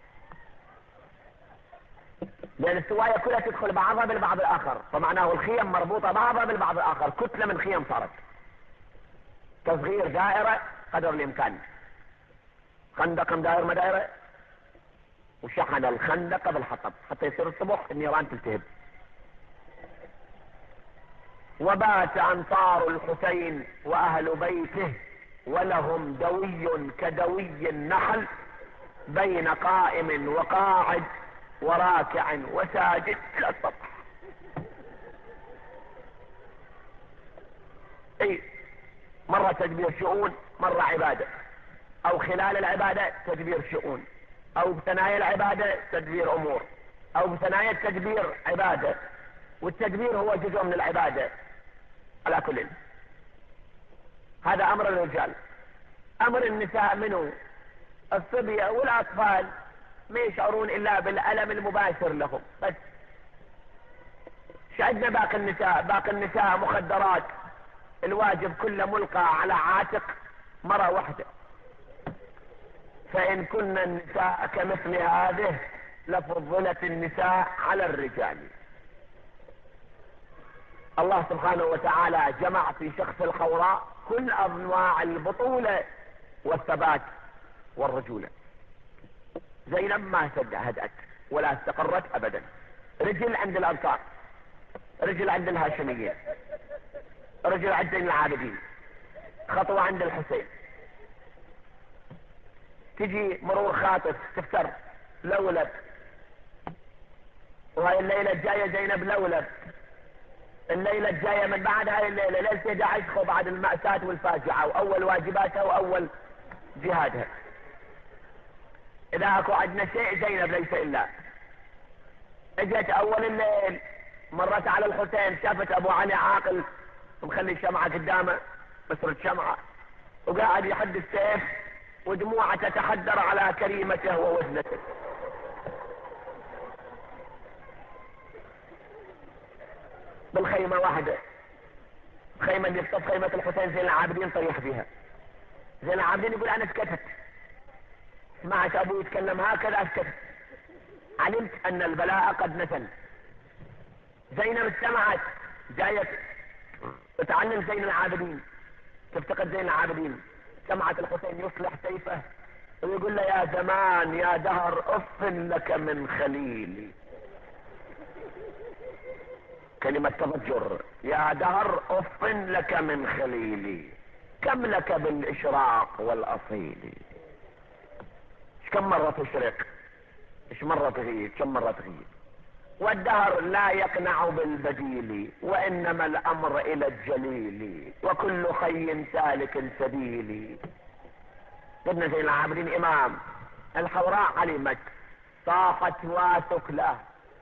لان السواية كلها تدخل بعضها بالبعض الاخر، فمعناه الخيم مربوطة بعضها بالبعض الاخر، كتلة من خيم صارت، تصغير دائرة قدر الامكان. خندق دائر ما دائرة، وشحن الخندق بالحطب حتى يصير الصبح النيران تلتهب. وبات انصار الحسين واهل بيته ولهم دوي كدوي النحل بين قائم وقاعد وراكع وساجد الى السطح. اي مرة تدبير شؤون، مرة عبادة، او خلال العبادة تدبير شؤون، او بثنايا العبادة تدبير امور، او بثنايا التدبير عبادة، والتدبير هو جزء من العبادة. على كل هذا امر الرجال. امر النساء منه الصبية والاطفال ما يشعرون الا بالالم المباشر لهم بس. شعدنا باقي النساء، باقي النساء مخدرات، الواجب كله ملقى على عاتق مرة واحدة. فإن كنا النساء كمثل هذه لفضلت النساء على الرجال. الله سبحانه وتعالى جمع في شخص الحوراء كل أنواع البطولة والثبات والرجولة. زينب ما هدأت ولا استقرت أبدا، رجل عند الأنصار، رجل عند الهاشميين، رجل عند العابدين، خطوة عند الحسين. تجي مرور خاطف تفتر لولب، وهاي الليلة الجاية زينب لولب، الليلة الجاية من بعد هاي الليلة ليلة عشقه بعد المأساة والفاجعة وأول واجباتها وأول جهادها. إذا أكو عندنا شيء زينب ليس إلا. اجت أول الليل مرت على الحسين، شافت أبو علي عاقل ومخلي الشمعة قدامه، مسرة شمعة، وقاعد يحد السيف ودموعه تتحدر على كريمته ووزنته. بالخيمة واحدة، خيمة اللي في خيمة الحسين زين العابدين طريح فيها. زين العابدين يقول أنا اسكتت، سمعت أبوي يتكلم هكذا اسكتت، علمت أن البلاء قد نزل. زينب سمعت، جاية تتعلم زين العابدين، تفتقد زين العابدين، سمعت الحسين يصلح سيفه ويقول له يا زمان يا دهر اف لك من خليلي. كلمة تضجر، يا دهر اف لك من خليلي، كم لك بالاشراق والاصيل. ايش كم مرة تشرق، ايش مرة تغيب، كم مرة تغيب. والدهر لا يقنع بالبديل، وإنما الأمر إلى الجليل، وكل خي سالك سبيل. ابن زين العابدين إمام. الحوراء علمت صاحت وسكلة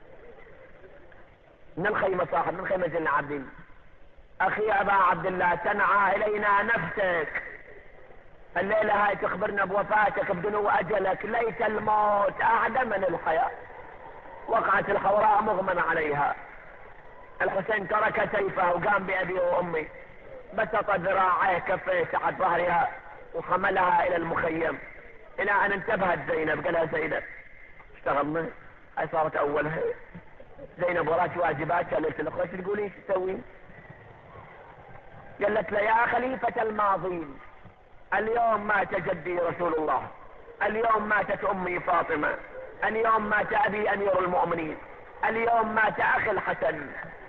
من الخيمة، صاحت من خيمة زين العابدين: أخي أبا عبد الله تنعى إلينا نفسك، الليلة هاي تخبرنا بوفاتك بدنو أجلك، ليت الموت أعدى من الحياة. وقعت الحوراء مغمى عليها. الحسين ترك سيفه وقام بأبي وأمي، بسط ذراعيه كفيه تحت ظهرها وحملها إلى المخيم، إلى أن انتبهت زينب. قالها زينب اشتغلنا، هاي صارت أولها. زينب وراك واجبات، قالت له ايش تقولين ايش تسوين؟ قالت له يا خليفة الماضين، اليوم مات جدي رسول الله، اليوم ماتت أمي فاطمة، اليوم مات أبي أمير المؤمنين، اليوم مات أخي الحسن.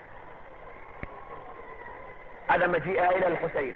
هذا مجيئها إلى الحسين.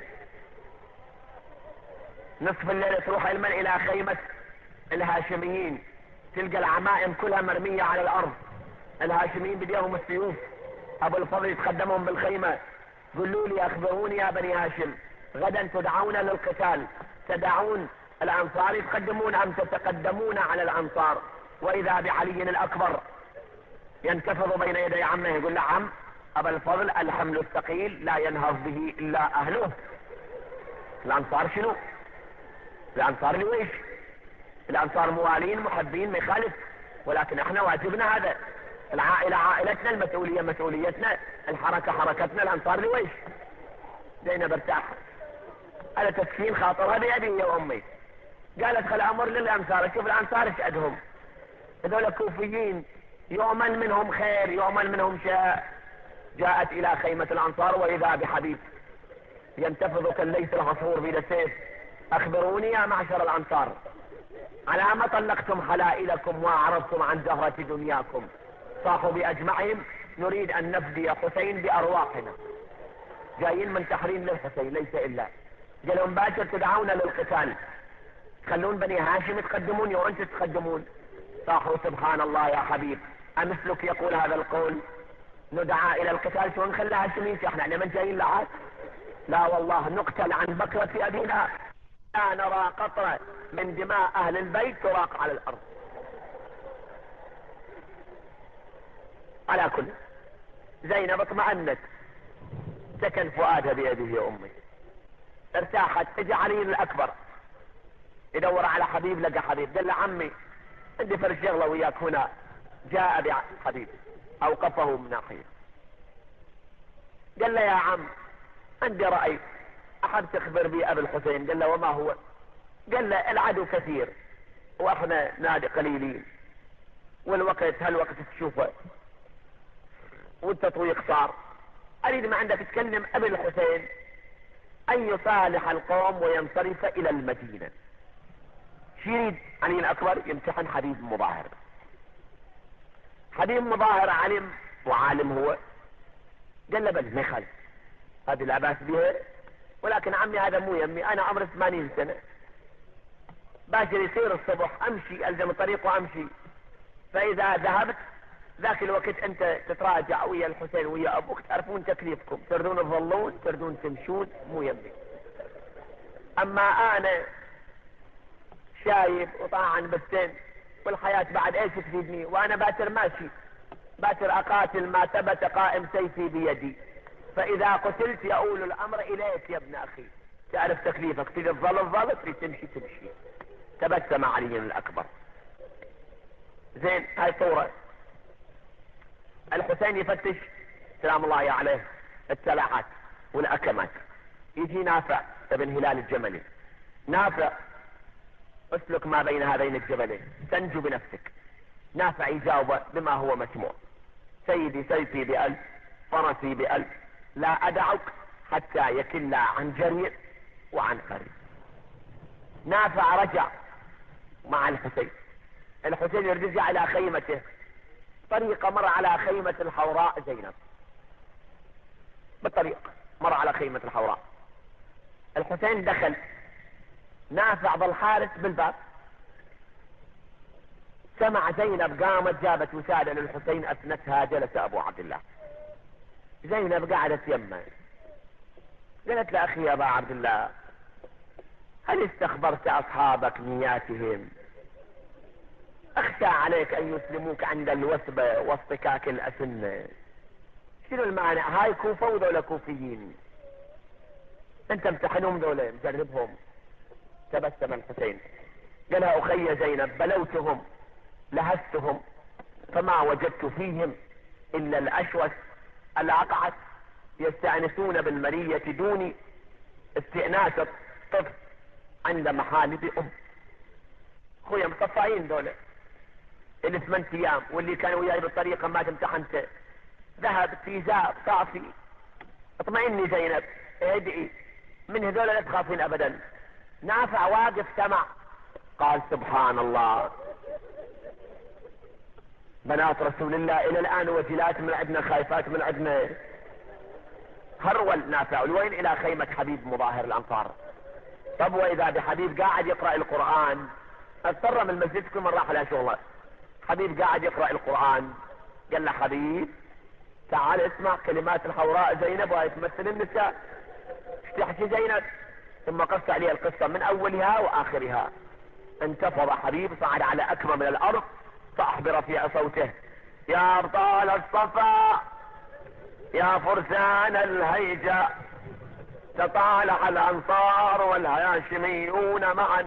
نصف الليل تروح علما إلى خيمة الهاشميين، تلقى العمائم كلها مرمية على الأرض، الهاشميين بديهم السيوف. أبو الفضل يتقدمهم بالخيمة: قولوا لي أخبروني يا بني هاشم، غدا تدعون للقتال، تدعون الأنصار يتقدمون أم تتقدمون على الأنصار؟ وإذا بعلي الأكبر ينتفض بين يدي عمه يقول له: عم أبا الفضل الحمل الثقيل لا ينهض به إلا أهله. الأنصار شنو؟ الأنصار لويش؟ الأنصار موالين محبين ما يخالف، ولكن احنا واجبنا هذا، العائلة عائلتنا، المسؤولية مسؤوليتنا، الحركة حركتنا. الأنصار لويش؟ زينب ارتاحت، هذا تسكين خاطرها بأبي يا أمي. قالت: خل أمر للأنصار، شوف الأنصار ايش عندهم، هذول كوفيين يؤمن منهم خير يؤمن منهم شر. جاءت إلى خيمة الأنصار وإذا بحبيب ينتفض كالليث العصفور بيد السيف: أخبروني يا معشر الأنصار، على ما طلقتم حلائلكم وأعرضتم عن زهرة دنياكم؟ صاحوا بأجمعهم: نريد أن نفدي حسين بأرواحنا. جايين من تحريم للحسين ليس إلا. قالوا: باكر تدعون للقتال، خلون بني هاشم يتقدمون وأنت تتقدمون. صاحوا: سبحان الله يا حبيب، أمثلك يقول هذا القول؟ ندعى إلى القتال شو نخلي هاشمين؟ احنا احنا من جايين لعاد؟ لا والله نقتل عن بكرة أبينا، لا نرى قطرة من دماء أهل البيت تراق على الأرض. على كل زينب اطمأنت، سكن فؤادها بيده يا أمي، ارتاحت. اجى علي الأكبر يدور على حبيب، لقى حبيب. قال له: عمي عندي فرش شغلة وياك هنا. جاء بحبيب أوقفه من ناحية، قال له: يا عم عندي رأي أحب تخبر بي أبي الحسين. قال له: وما هو؟ قال له: العدو كثير واحنا نادي قليلين، والوقت هالوقت تشوفه والتطويق صار، اريد ما عندك تكلم ابي الحسين ان يصالح القوم وينصرف الى المدينة. شو يريد علي الاكبر؟ يمتحن حبيب مظاهر. حبيب مظاهر علم وعالم هو، قال له: بل ما يخالف، هذه لا باس بها، ولكن عمي هذا مو يمي، انا عمري ثمانين سنة، باكر يصير الصبح امشي الزم الطريق وامشي، فاذا ذهبت ذاك الوقت انت تتراجع ويا الحسين ويا ابوك، تعرفون تكليفكم، تردون تظلون تردون تمشون، مو يمي. اما انا شايب وطاعن بالسن والحياة بعد ايش تفيدني، وانا باتر ماشي، باتر اقاتل ما ثبت قائم سيفي بيدي، فاذا قتلت يؤول الامر اليك يا ابن اخي، تعرف تكليفك، تريد تظل تظل، تريد تمشي تمشي. تبسم علي الاكبر. زين، هاي صورة. الحسين يفتش سلام الله عليه السلاحات والاكمات، يجي نافع ابن هلال الجملي: نافع اسلك ما بين هذين الجبلين تنجو بنفسك. نافع يجاوب بما هو مسموع: سيدي سيفي بألف، فرسي بألف، لا أدعك حتى يكل عن جرير وعن قريب. نافع رجع مع الحسين، الحسين يرجع إلى خيمته، طريقة مر على خيمة الحوراء زينب، بالطريق مر على خيمة الحوراء. الحسين دخل، نافع بالحارس بالباب، سمع زينب قامت جابت وسادة للحسين أثنتها، جلس أبو عبد الله. زينب قعدت يمه، قالت له أخي يا أبا عبد الله، هل استخبرت أصحابك نياتهم؟ أخشى عليك أن يسلموك عند الوثبة واصطكاك الأسنة. شنو المانع؟ هاي كوفة وذولا كوفيين، أنت امتحنهم ذولا مجربهم. تبسم الحسين قال لها أخي زينب، بلوتهم لهستهم فما وجدت فيهم إلا الأشوس الأقعد يستأنسون بالمرية دوني استئناس الطفل عند محالب أم. خويا مصفعين دولة الثمان ايام، واللي كانوا وياي بالطريقة ما امتحنته ذهب في زاب صافي. اطمئني زينب، ادعي من هذول لا تخافين ابدا. نافع واقف سمع، قال سبحان الله، بنات رسول الله الى الان وجلات من عندنا، خايفات من عندنا. هرول نافع الوين؟ الى خيمة حبيب مظاهر الانصار. طب واذا بحبيب قاعد يقرأ القرآن، اضطر من المسجد كل من راح على شغله. حبيب قاعد يقرأ القرآن، قال له حبيب تعال اسمع كلمات الحوراء زينب وهي تمثل النساء. ايش تحكي زينب؟ ثم قص عليها القصة من اولها واخرها. انتفض حبيب، صعد على اكمة من الارض، فاحضر في صوته: يا ابطال الصفا، يا فرسان الهيجة، تطالع الانصار والهاشميون معا،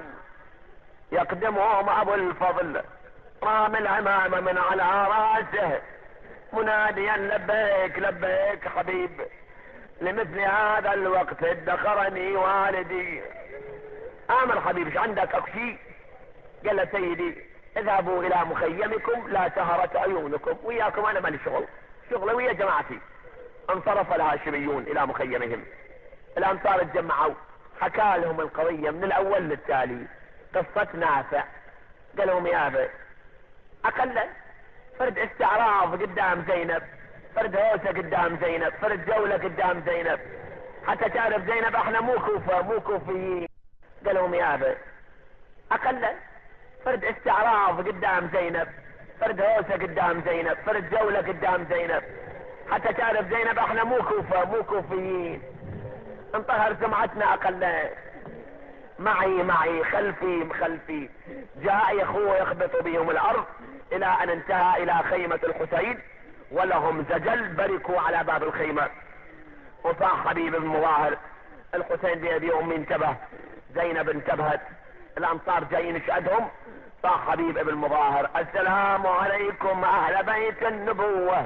يقدمهم ابو الفضل رام العمامة من على راسه مناديا لبيك لبيك حبيب، لمثل هذا الوقت ادخرني والدي. امر حبيب، ايش عندك اكو شيء؟ قال له سيدي اذهبوا الى مخيمكم لا سهرت عيونكم، وياكم انا مالي شغل، شغله ويا جماعتي. انصرف الهاشميون الى مخيمهم. الانصار اتجمعوا، حكى لهم القضية من الاول للتالي، قصة نافع. قال لهم يا ابي اقل فرد استعراض قدام زينب، فرد هوسة قدام زينب، فرد جولة قدام زينب، حتى تعرف زينب احنا مو كوفة مو كوفيين. قال لهم يا ابي اقل فرد استعراض قدام زينب، فرد هوسة قدام زينب، فرد جولة قدام زينب، حتى تعرف زينب احنا مو كوفة مو كوفيين. انطهر سمعتنا اقل. معي معي خلفي خلفي. جاء اخوه يخبط بهم الارض الى ان انتهى الى خيمة الحسين، ولهم زجل بركوا على باب الخيمة. وصاح حبيب بن مظاهر: الحسين بيدي امي انتبه، زينب انتبهت، الانصار جايين يشهدهم. صاح حبيب بن مظاهر: السلام عليكم اهل بيت النبوة،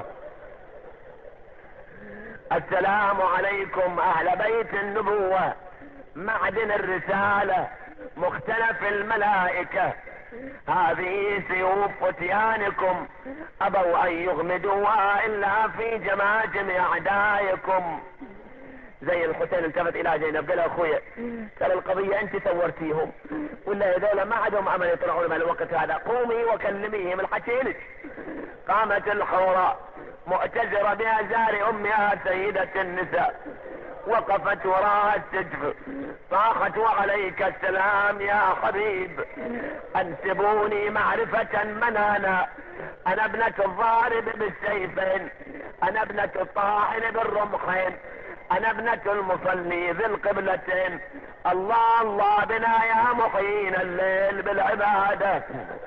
السلام عليكم اهل بيت النبوة، معدن الرسالة مختلف الملائكة، هذه سيوف فتيانكم ابوا ان يغمدوها الا في جماجم اعدائكم. زي الحسين التفت الى زينب قال: اخويا ترى القضية انت ثورتيهم، ولا هذول ما عندهم امل يطلعون من الوقت هذا، قومي وكلميهم الحكيلك. قامت الحوراء معتذرة بازار امها سيدة النساء، وقفت وراء السجف، صاحت: وعليك السلام يا حبيب، انسبوني معرفة من انا، انا ابنة الضارب بالسيفين، انا ابنة الطاحن بالرمحين، انا ابنة المصلي ذي القبلتين، الله الله بنا يا محيين الليل بالعبادة.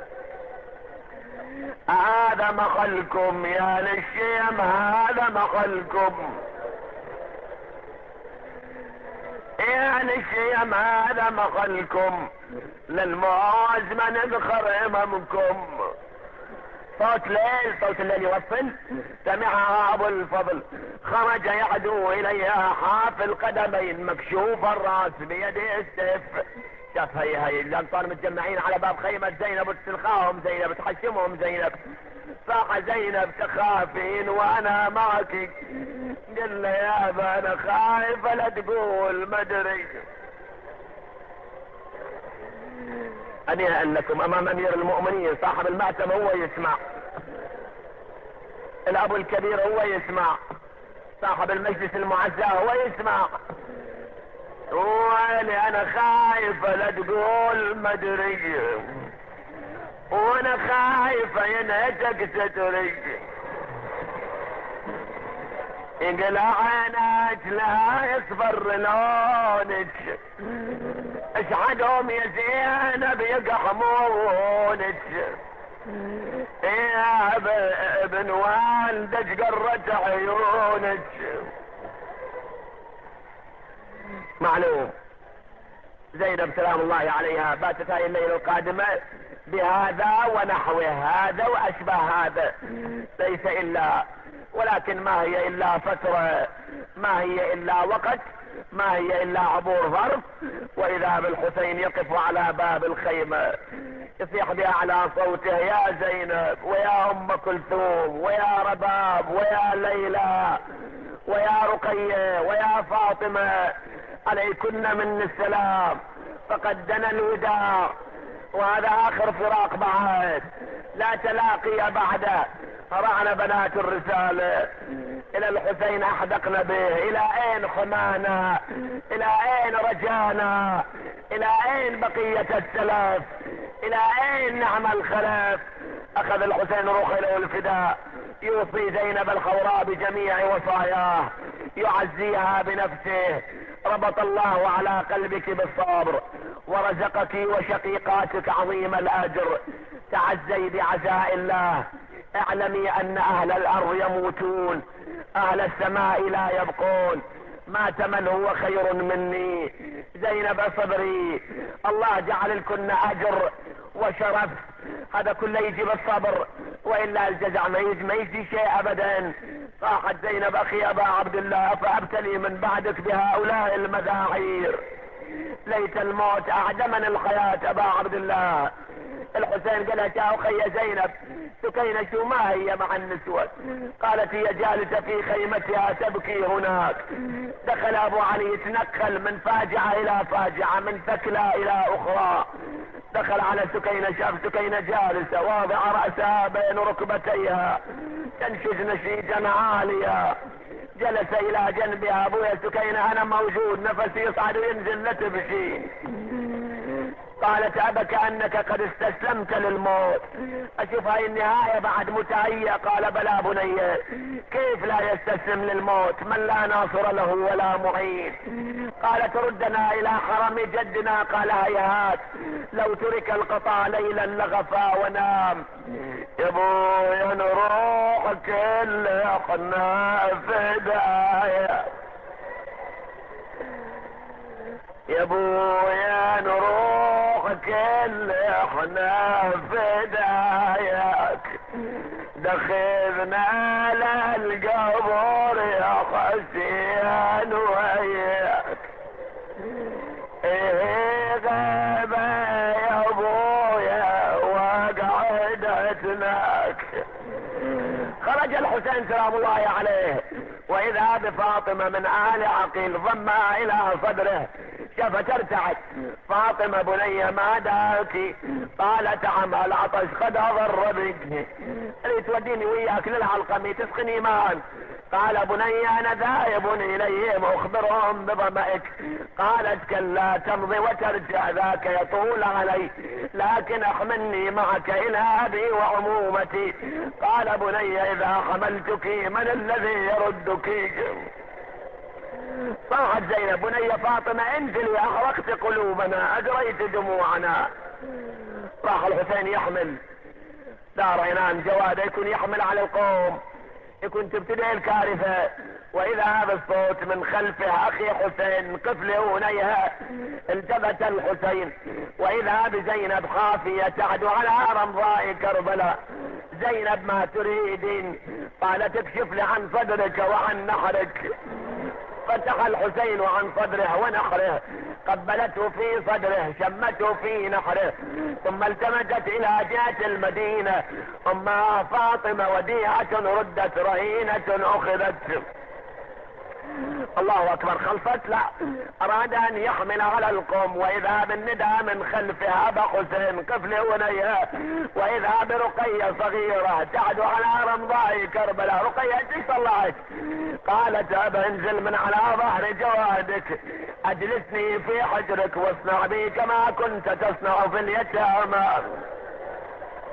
هذا مخلكم يا للشيم، هذا مخلكم يا للشيم، هذا مخلكم، للمعاز ما نذخر امامكم. صوت ليل، صوت الليل يوصل. سمعها ابو الفضل، خرج يعدو اليها حاف القدمين مكشوف الراس بيده السيف. شاف هي هي الانصار متجمعين على باب خيمة زينب، تلقاهم زينب، تحشمهم زينب. صاح زينب: تخافين وانا معك. قال له: يا ابا انا خايفة لا تقول ما ادري. أني أنكم أمام أمير المؤمنين، صاحب المأتم هو يسمع، الأب الكبير هو يسمع، صاحب المجلس المعزى هو يسمع. وأنا أنا خايف لا تقول ما أدري. وانا خايفة ينهتك ستري، يقلع عينك لا يصفر لونك، اشحدهم يا زينب يقحمونك، يا ابن والدك قرت عيونك. معلوم زينب سلام الله عليها باتت هاي الليلة القادمة بهذا ونحو هذا واشبه هذا، ليس الا ولكن ما هي الا فترة، ما هي الا وقت، ما هي الا عبور ظرف، واذا بالحسين يقف على باب الخيمة يصيح باعلى صوته يا زينب ويا ام كلثوم ويا رباب ويا ليلى ويا رقية ويا فاطمة، عليكن من السلام، فقد دنا الوداع، وهذا اخر فراق بعد، لا تلاقي بعده. فرعنا بنات الرسالة الى الحسين احدقنا به، الى اين خمانا، الى اين رجانا، الى اين بقية السلف، الى اين نعمل خلف. اخذ الحسين روحه له الفداء، يوصي زينب الخوراء بجميع وصاياه، يعزيها بنفسه. ربط الله على قلبك بالصبر، ورزقك وشقيقاتك عظيم الاجر. تعزي بعزاء الله، اعلمي ان اهل الارض يموتون، اهل السماء لا يبقون، مات من هو خير مني. زينب صبري، الله جعل لكن اجر وشرف، هذا كله يجي بالصبر، والا الجزع ما يجي, ما يجي شيء ابدا. صاحت زينب اخي ابا عبد الله فابتلي من بعدك بهؤلاء المذاعير، ليت الموت اعدمني الحياة ابا عبد الله. الحسين قال يا اخي زينب سكينة شو ما هي مع النسوة؟ قالت هي جالسة في خيمتها تبكي هناك. دخل ابو علي يتنقل من فاجعة الى فاجعة، من ثكلى الى اخرى. دخل على سكينة شاف سكينة جالسة واضعة رأسها بين ركبتيها تنشج نشيجا عاليا. جلس الى جنبها ابويا سكينة انا موجود، نفسي يصعد وينزل لا تبكي. قالت ابك انك قد استسلمت للموت، اشوف هاي النهاية بعد متهيأ. قال بلى بني، كيف لا يستسلم للموت من لا ناصر له ولا معين؟ قالت ردنا الى حرم جدنا. قال هيهات، لو ترك القطاع ليلا لغفى ونام. يا ابويا نروح كل اخنا فدايا، يا ابويا نروح كل احنا فداياك، دخلنا للقبر يا حسين وياك. ايه غابة يا ابويا وقعدتناك. خرج الحسين سلام الله عليه، واذا بفاطمة من آل عقيل ضمها الى صدره، شافت ارتعت. فاطمة بني ما داكي؟ قالت عم العطش قد اضر بك، اللي توديني وياك للعلقمي تسقني مان. قال بني انا ذاهب اليهم اخبرهم بظمئك. قالت كلا تمضي وترجع ذاك يطول علي، لكن احملني معك الى ابي وعمومتي. قال بني اذا حملتك من الذي يردك؟ صاحت زينب بني فاطمة انزلي احرقت قلوبنا اجريت دموعنا. راح الحسين يحمل، دار عنان جواد يكون يحمل على القوم، يكون تبتدئ الكارثة. واذا هذا الصوت من خلفه اخي حسين قف لهونيها. التفت الحسين واذا بزينب خافية تعدو على رمضاء كربلاء. زينب ما تريدين؟ قالت اكشف لي عن صدرك وعن نحرك. فتح الحسين عن صدره ونحره، قبلته في صدره، شمته في نحره، ثم التمست الى جهة المدينة. امها فاطمة وديعة ردت، رهينة اخذت. الله اكبر. خلصت؟ لا، اراد ان يحمل على القوم. واذا بالندى من خلفها ابا حسين قف لونيها. واذا برقية صغيرة تعدو على رمضاء كربلاء. رقية ايش طلعت؟ قالت ابا انزل من على ظهر جوادك، اجلسني في حجرك واصنع بي كما كنت تصنع في اليتامى.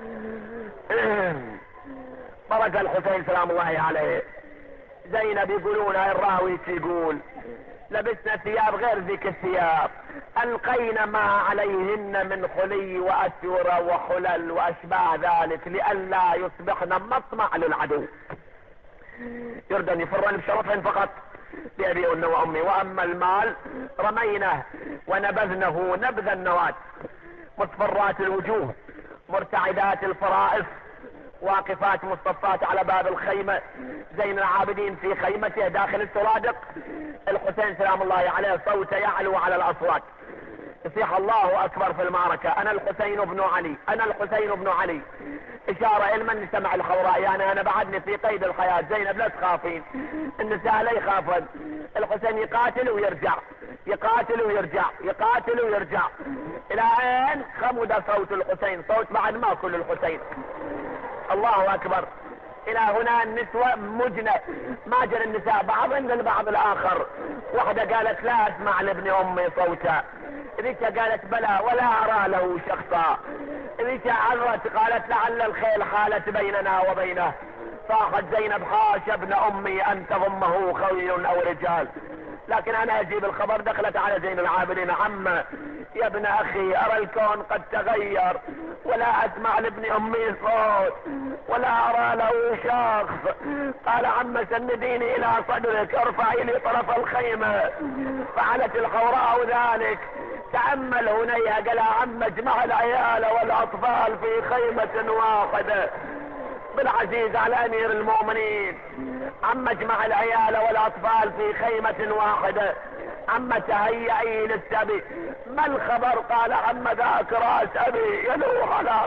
برك الحسين سلام الله عليه. زينب يقولون هاي الراوي يقول لبسنا ثياب غير ذيك الثياب، القينا ما عليهن من خلي واسوره وحلل واشباه ذلك لئلا يصبحن مطمع للعدو، يردن يفرن بشرفهن فقط لأبيهن وأمي، وأما المال رمينه ونبذنه نبذ النواة، مصفرات الوجوه مرتعدات الفرائس واقفات مصطفات على باب الخيمة، زين العابدين في خيمته داخل السرادق. الحسين سلام الله عليه صوته يعلو على الأصوات، يصيح الله أكبر في المعركة، أنا الحسين بن علي، أنا الحسين بن علي، إشارة إلى من سمع الخوراء، يعني أنا بعدني في قيد الحياة. زينب لا تخافين، النساء لا يخافن. الحسين يقاتل ويرجع، يقاتل ويرجع، يقاتل ويرجع، إلى أين خمد صوت الحسين، صوت بعد ما كل الحسين. الله أكبر. إلى هنا النسوة مجنة، ما جن النساء بعضهن للبعض الآخر. واحدة قالت لا أسمع لابن أمي صوتا، ذيك قالت بلى ولا أرى له شخصا، ذيك عرت قالت لعل الخيل حالت بيننا وبينه. صاحت زينب حاش ابن أمي أن تضمه خوي أو رجال، لكن أنا أجيب الخبر. دخلت على زين العابدين، عم يا ابن أخي أرى الكون قد تغير ولا أسمع لابن أمي صوت ولا أرى له شخص. قال عم سنديني إلى صدرك، ارفعي لي طرف الخيمة. فعلت الحوراء ذلك. تأمل هنيها، قال عم اجمع العيال والأطفال في خيمة واحدة. بالعزيز على أمير المؤمنين، عم اجمع العيال والأطفال في خيمة واحدة. عم تهيئي للسبي، ما الخبر؟ قال عم ذاك رأس أبي يلوح على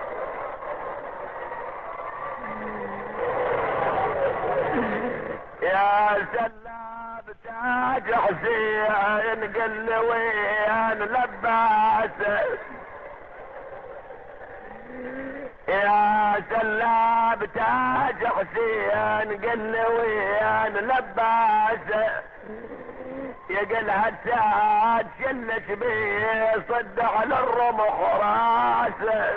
يا سلام تاج حسين قل وين لباس، يا سلام تاج حسين قل وين لباس، يقل هالتاج شلت بيه صد على الرمح راسه.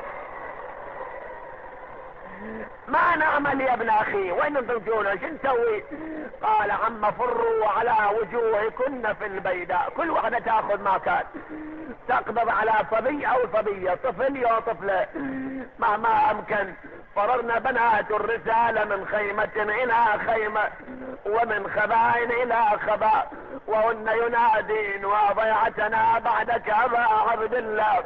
ما نعمل يا ابن اخي؟ وين ترجونا؟ شو نسوي؟ قال عم فروا على وجوهكن في البيداء، كل واحدة تاخذ ما كان، تقبض على صبي او صبية، طفل يا طفلة، مهما امكن. فررنا بنات الرسالة من خيمة الى خيمة ومن خباء الى خباء، وهن ينادين وضيعتنا بعدك ابا عبد الله.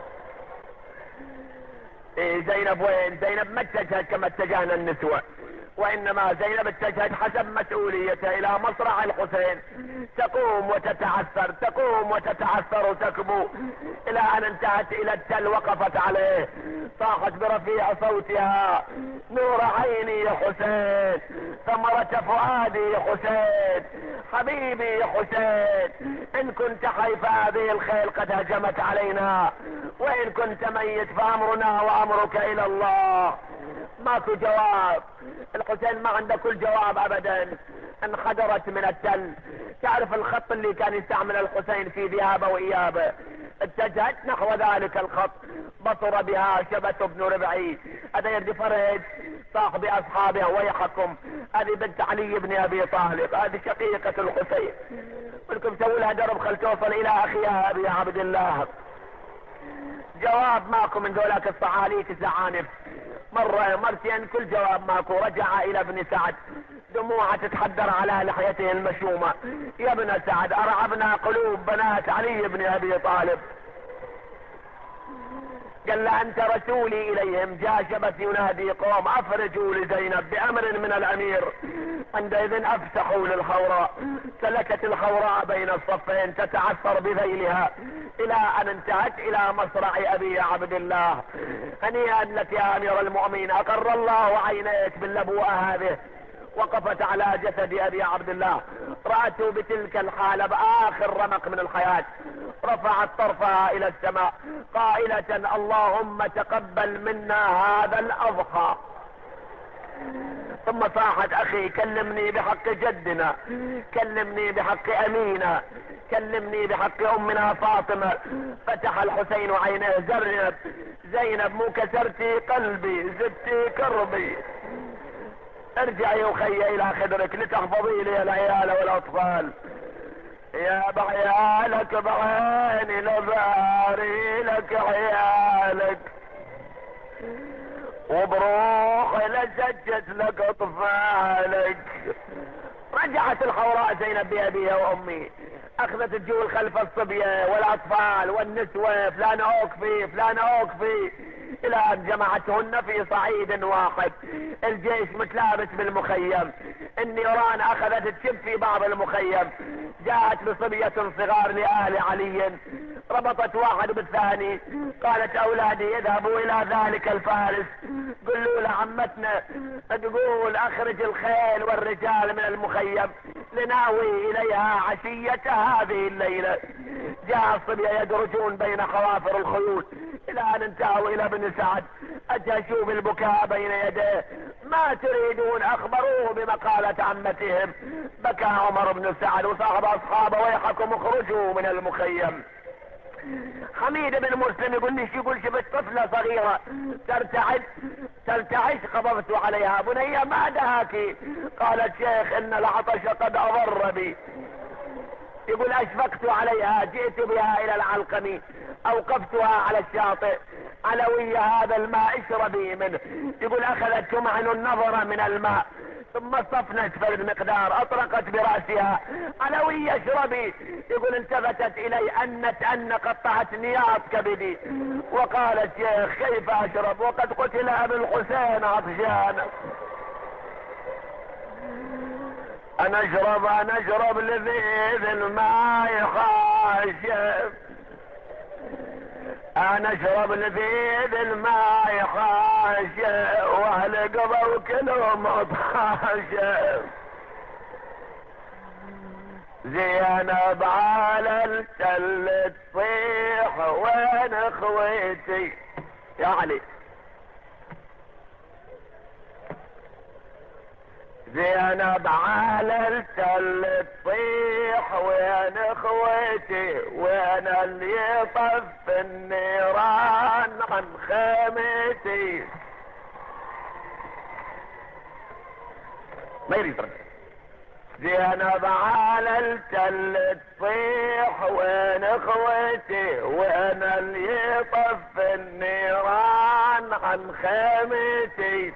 إيه زينب وين؟ زينب ما اتجهت كما اتجهنا النسوة، وانما زينب اتجهت حسب مسؤوليتها الى مصرع الحسين، تقوم وتتعثر، تقوم وتتعثر وتكبو، الى ان انتهت الى التل وقفت عليه. صاحت برفيع صوتها نور عيني يا حسين، ثمرة فؤادي يا حسين، حبيبي يا حسين، ان كنت حي فهذه الخيل قد هجمت علينا، وان كنت ميت فامرنا وامرك الى الله. ماكو جواب، الحسين ما عنده كل جواب ابدا. انحدرت من التل، تعرف الخط اللي كان يستعمل الحسين في ذهابه وايابه، اتجهت نحو ذلك الخط، بصر بها شبت بن ربعي، هذا يد فرج صاحب اصحابه ويحكم، هذه بنت علي بن ابي طالب، هذه شقيقة الحسين، بدكم تسوي لها درب خل توصل الى اخيها ابي عبد الله. جواب ماكو من ذولاك الصعاليك الزعانف، مرة مرتين كل جواب ماكو. رجع الى ابن سعد، دموعه تتحدر على لحيته المشومة، يا ابن سعد ارعبنا قلوب بنات علي بن ابي طالب. قال له انت رسولي اليهم، جاء شبث ينادي قوم افرجوا لزينب بامر من الامير. عندئذ افسحوا للحوراء، سلكت الحوراء بين الصفين تتعثر بذيلها الى ان انتهت الى مصرع ابي عبد الله. هنيئا لك يا امير المؤمنين، اقر الله عينيك باللبوءة هذه. وقفت على جسد ابي عبد الله، رأته بتلك الحالة باخر رمق من الحياة، رفعت طرفها الى السماء قائلة اللهم تقبل منا هذا الاضحى، ثم صاحت اخي كلمني بحق جدنا، كلمني بحق امينة، كلمني بحق امنا فاطمة. فتح الحسين عينيه. زرنب زينب مو كسرتي قلبي زدتي كربي، ارجعي وخي الى خدرك لتحفظي لي العيال والاطفال. يا بعيالك بعيني لباري لك عيالك، وبروحي لسجد لك اطفالك. رجعت الحوراء زينب بأبيها وامي، اخذت الجول خلف الصبية والاطفال والنسوة، فلان اوقفي فلان اوقفي، الى ان جمعتهن في صعيد واحد. الجيش متلابس بالمخيم، النيران اخذت تشب في بعض المخيم. جاءت بصبية صغار لآل علي، ربطت واحد بالثاني، قالت اولادي اذهبوا الى ذلك الفارس قلوا لعمتنا تقول اخرج الخيل والرجال من المخيم لناوي اليها عشية هذه الليلة. جاء الصبية يدرجون بين خوافر الخيول الى ان انتهوا الى ابن سعد. اشوف البكاء بين يديه. ما تريدون؟ اخبروه بمقالة عمتهم. بكى عمر بن سعد وصاحب اصحابه ويحكم اخرجوا من المخيم. حميد بن مسلم يقول لي يقول شفت طفلة صغيرة ترتعد ترتعش، خطفت عليها بنية ما دهاكي؟ قالت شيخ ان العطش قد اضر بي. يقول اشفقت عليها، جئت بها الى العلقمي، اوقفتها على الشاطئ، علوية هذا الماء اشربي منه. يقول اخذت تمعن النظر من الماء ثم صفنت فرد مقدار، اطرقت براسها، علوية اشربي. يقول التفتت الي انت ان قطعت نياط كبدي، وقالت يا كيف اشرب وقد قتل ابو الحسين عطشان. انا اشرب انا اشرب لذيذ الماء خاشف، انا اشرب لذيذ الماء خاشف، واهل قضوا كلهم خاشف. زينب على التل تصيح وين اخويتي يا علي، زينب على التل تصيح وين اخوتي، وين اللي يطف النيران عن خيمتي. ما يريد. زينب على التل تصيح وين اخوتي، وين اللي يطف النيران عن خيمتي.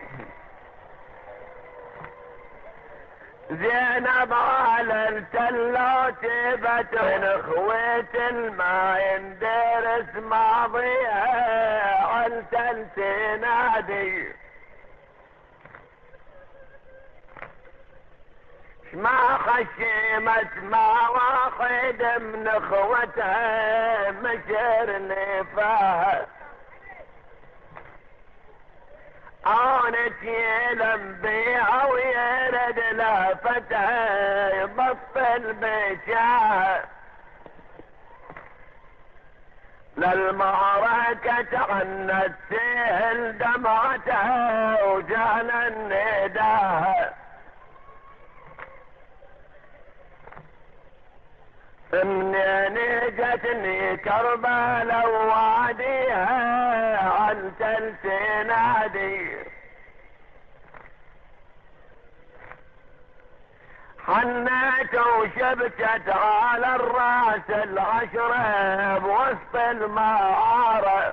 زينب على التلة تبت من اخوة الما يندرس ماضيها عن تل تنادي. ما خشمت ما واحد من اخوتها مشر نفاها، عانت يلم بيها ويرد لافتها يبطل بشاها. للمعركة عنت سهل دمعتها وجانا النداها. منين جتني كربلاء وواديها عن تل تنادي. حنيت وشبكت على الراس العشرة بوسط المعارة،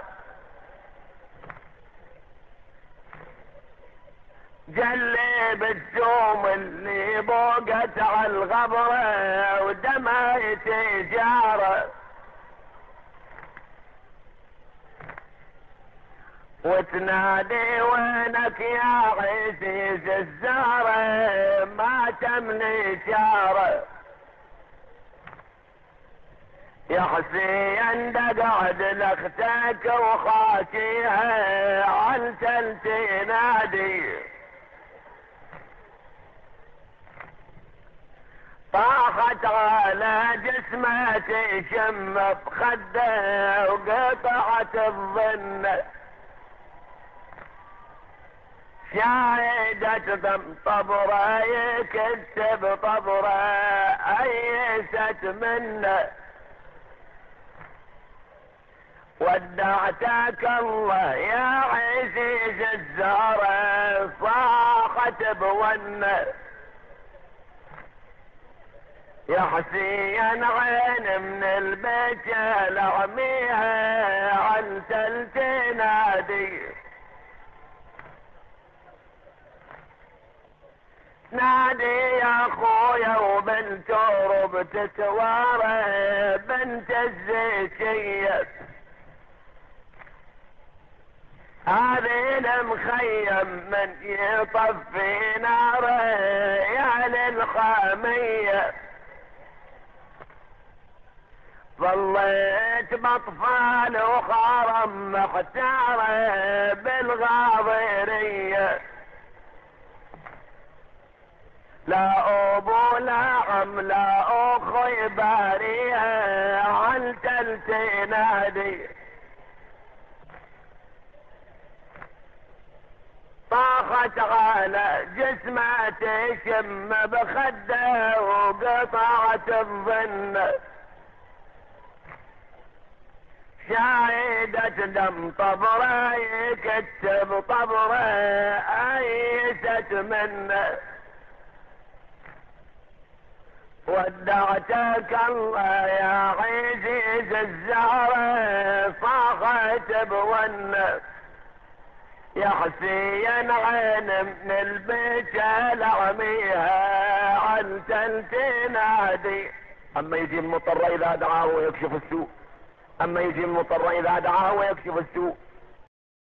جلي بالثوم اللي بوقت على الغبرة ودمعي تجارة، وتنادي وينك يا عزيز الزارة ما تمني شارة. يا حسين دقعد لاختك وخاشيها عن تل تنادي. طاحت على جسمه تشم بخده وقطعت الظن، شاهدت ذم طبره يكتب طبره ايست منه ودعتك الله يا عزيز الزهرة صاحت بونه يا حسين عين من البيت لعميها عن تنادي نادي يا اخويا وبنت رب تتوارى بنت الزيتية هذه المخيم من يطفي ناره يا للخامية ظليت بطفال وخرم محتارة بالغاضرية لا ابو لا عم لا اخي باريها عن تنادي طاخت على جسمه تشم بخده وقطعت الظن شاهدت دم طبره يكتب طبره ايست منه ودعتك الله يا عزيز الزهرة صاخت بونه يا حسين عين من البيت لعميها عن تنادي اما يجي المضطر اذا دعاه ويكشف السوء اما يجي المضطر اذا دعاه ويكشف السوء